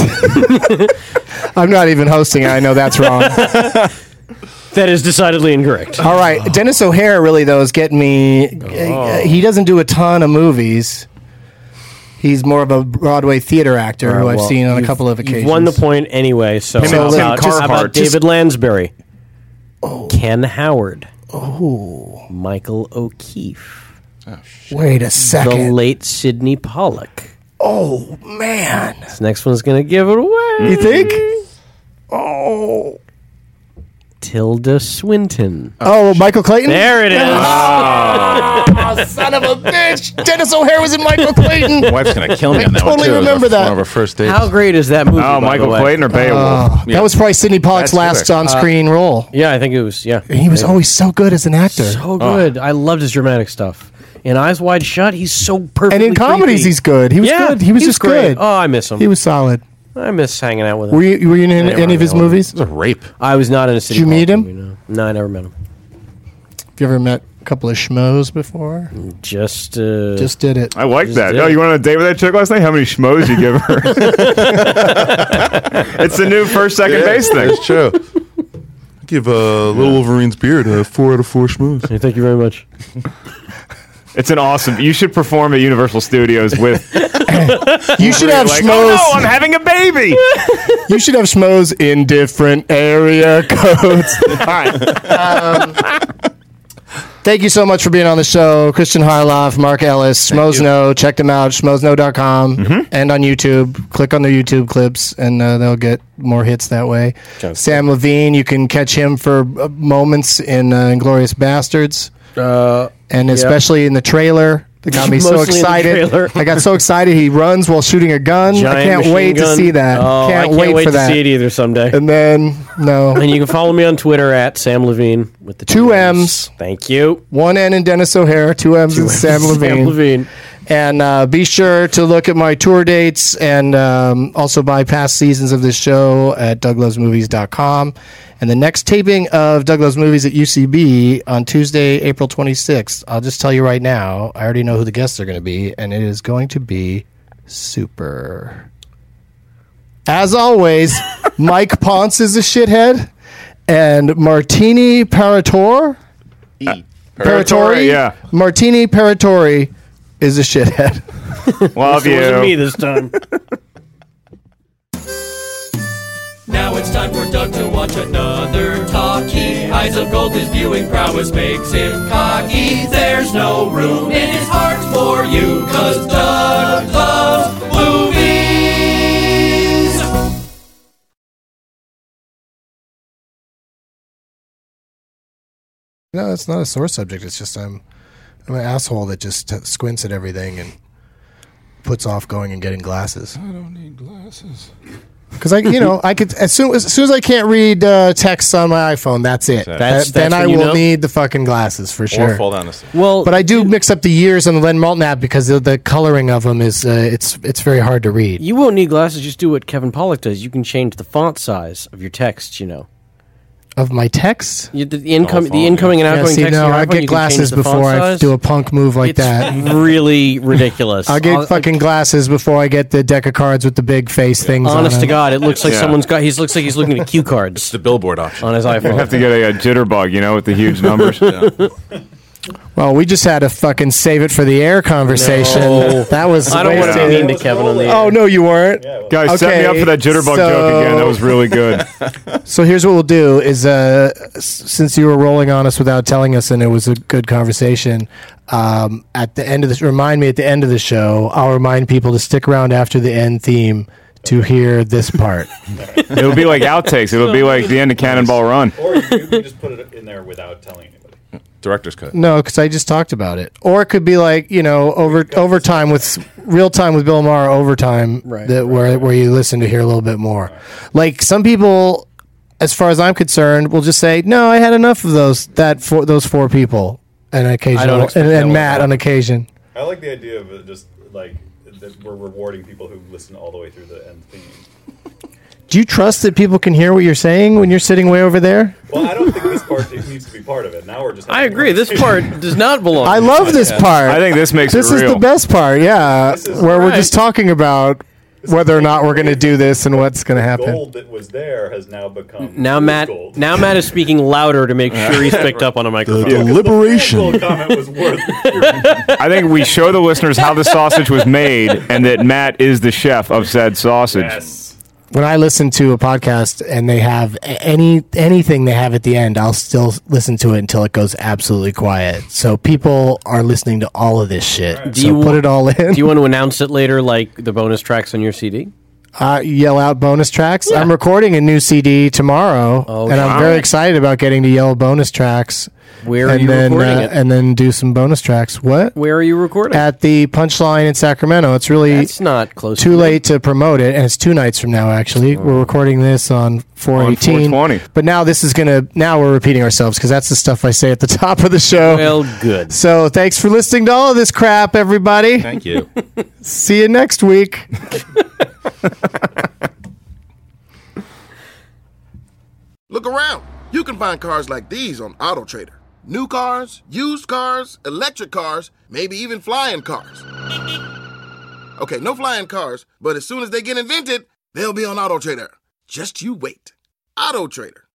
I'm not even hosting it. I know that's wrong. That is decidedly incorrect. All right, Dennis O'Hare really though is getting me. uh, he doesn't do a ton of movies. He's more of a Broadway theater actor All right, who I've well, seen on a you've- couple of occasions. You've won the point anyway, so Him how and Tim about, how Carhart. about Just- David Lansbury? Ken Howard. Oh. Michael O'Keefe. Wait a The second. late Sidney Pollack. Oh man, This next one's going to give it away. you think? Oh, Tilda Swinton. oh, Michael Clayton. There it is. Oh, son of a bitch! Dennis O'Hare was in Michael Clayton. My wife's gonna kill me I on that one totally too. It was remember our- that. One of our first dates. How great is that movie? Oh, by the Michael way? Clayton or Beowulf? Oh, that was probably Sidney Pollack's That's last correct. on-screen role. Yeah, I think it was. Yeah, And he was always so good as an actor. so good. I loved his dramatic stuff. In Eyes Wide Shut, he's so perfect. And in comedies, he's good. He was yeah, good. He was he's just great. good. Oh, I miss him. He was solid. I miss hanging out with him. Were you, were you in never any of his hung out with movies? It was a rape. I was not in a city. Did you meet Pollack him? movie, no. no, I never met him. Have you ever met a couple of schmoes before? Just, uh, Just did it. I like Just that. did Oh, it. you went on a date with that chick last night? How many schmoes you give her? It's the new first, second base thing. It's true. I give uh, Little Wolverine's beard a four out of four schmoes. Hey, thank you very much. It's an awesome. You should perform at Universal Studios with. You should have like, schmoes. oh no, I'm having a baby. You should have schmoes in different area codes. All right. Um, thank you so much for being on the show. Christian Harloff, Mark Ellis, Schmoes Know. Check them out, schmoes know dot com Mm-hmm. and on YouTube. Click on their YouTube clips and uh, they'll get more hits that way. Sam Levine, you can catch him for uh, moments in uh, Inglourious Bastards. Uh, And especially in the trailer. That got me so Mostly in the excited. trailer. I got so excited. He runs while shooting a gun. I giant can't machine wait to gun. see that. Oh, can't, I can't wait, wait, for to that. see it either someday. And then no, And you can follow me on Twitter at Sam Levine with the Two M's. Thank you. one N in Dennis O'Hare, two M's in Sam Levine. Sam Levine. And uh, be sure to look at my tour dates and um, also buy past seasons of this show at doug loves movies dot com. And the next taping of Doug Loves Movies at U C B on Tuesday, April twenty-sixth, I'll just tell you right now, I already know who the guests are going to be, and it is going to be super. As always, Mike Ponce is a shithead, and Martini Parator, E. Paratori, yeah. Martini Paratori is a shithead. Love It wasn't me you. this time. Now it's time for Doug to watch another talkie. Eyes of gold, his viewing prowess makes him cocky. There's no room in his heart for you, cause Doug loves movies. No, it's not a sore subject. It's just I'm, I'm an asshole that just t- squints at everything and puts off going and getting glasses. I don't need glasses. Because I, you know, I could as soon as soon as I can't read uh, text on my iPhone, that's it. That's- That- that's then I when you will know? need the fucking glasses for Or sure. fall down the stairs. Well, But I do mix up the years on the Len Malton app because the, the coloring of them is uh, it's it's very hard to read. you won't need glasses. Just do what Kevin Pollak does. You can change the font size of your text. You know, Of my text. you, the, the, income, phone, the incoming and Yeah, outgoing see, text. no, on your I iPhone, get you can change glasses the font before I size. do a punk move like It's that. really ridiculous. I'll get Hon- fucking glasses before I get the deck of cards with the big face things on Honest to them. God, it looks like Yeah. someone's got. He looks like he's looking at cue cards The billboard option. on his You iPhone. have to get a, a jitterbug, you know, with the huge numbers. Well, we just had a fucking save it for the air conversation. No. That was. I don't want to be wasted. mean to Kevin on the air. Oh no, you weren't. Guys, set me up for that jitterbug so- joke again. That was really good. So here's what we'll do: is uh, s- since you were rolling on us without telling us, and it was a good conversation. Um, at the end of this, remind me at the end of the show. I'll remind people to stick around after the end theme to hear this part. It'll be like outtakes. It'll be like the end of Cannonball Run. Or you, you can just put it in there without telling anybody. Director's cut. No, because I just talked about it. Or it could be like you know over overtime with real time with Bill Maher overtime Right, that where where you listen to hear a little bit more. Like some people, as far as I'm concerned, will just say, "No, I had enough of those that four, those four people." And occasional expect and, that and will Matt happen. on occasion. I like the idea of it just like that we're rewarding people who listen all the way through the end theme. Do you trust that people can hear what you're saying when you're sitting way over there? Well, I don't think this part it needs to be part of it. Now we're just. I agree. This part does not belong. I to love this part. I think this makes this it is real. the best part. Yeah, This is where we're right. just talking about whether or not we're going to do this and what's going to happen. Gold that was there has now become Now true Matt, gold. now Matt is speaking louder to make sure he's picked up on a microphone. Deliberation. Gold comment was worth. I think we show the listeners how the sausage was made and that Matt is the chef of said sausage. Yes. When I listen to a podcast and they have a- any anything they have at the end, I'll still listen to it until it goes absolutely quiet. So people are listening to all of this shit. Do So you put wa- it all in. Do you want to announce it later, like the bonus tracks on your C D? Uh, yell out bonus tracks. I'm recording a new C D tomorrow, Oh, and I'm wow. very excited about getting to yell bonus tracks. Where are and you then, recording uh, it? And then do some bonus tracks. What? Where are you recording? At the Punchline in Sacramento. It's really That's not close. too to me. late to promote it, and it's two nights from now. Actually, we're recording this on four eighteen. four twenty. But now this is gonna. Now we're repeating ourselves because that's the stuff I say at the top of the show. Well, good. So thanks for listening to all of this crap, everybody. Thank you. See you next week. Look around. You can find cars like these on AutoTrader. New cars, used cars, electric cars, maybe even flying cars. Okay, no flying cars, but as soon as they get invented, they'll be on AutoTrader. Just you wait. AutoTrader.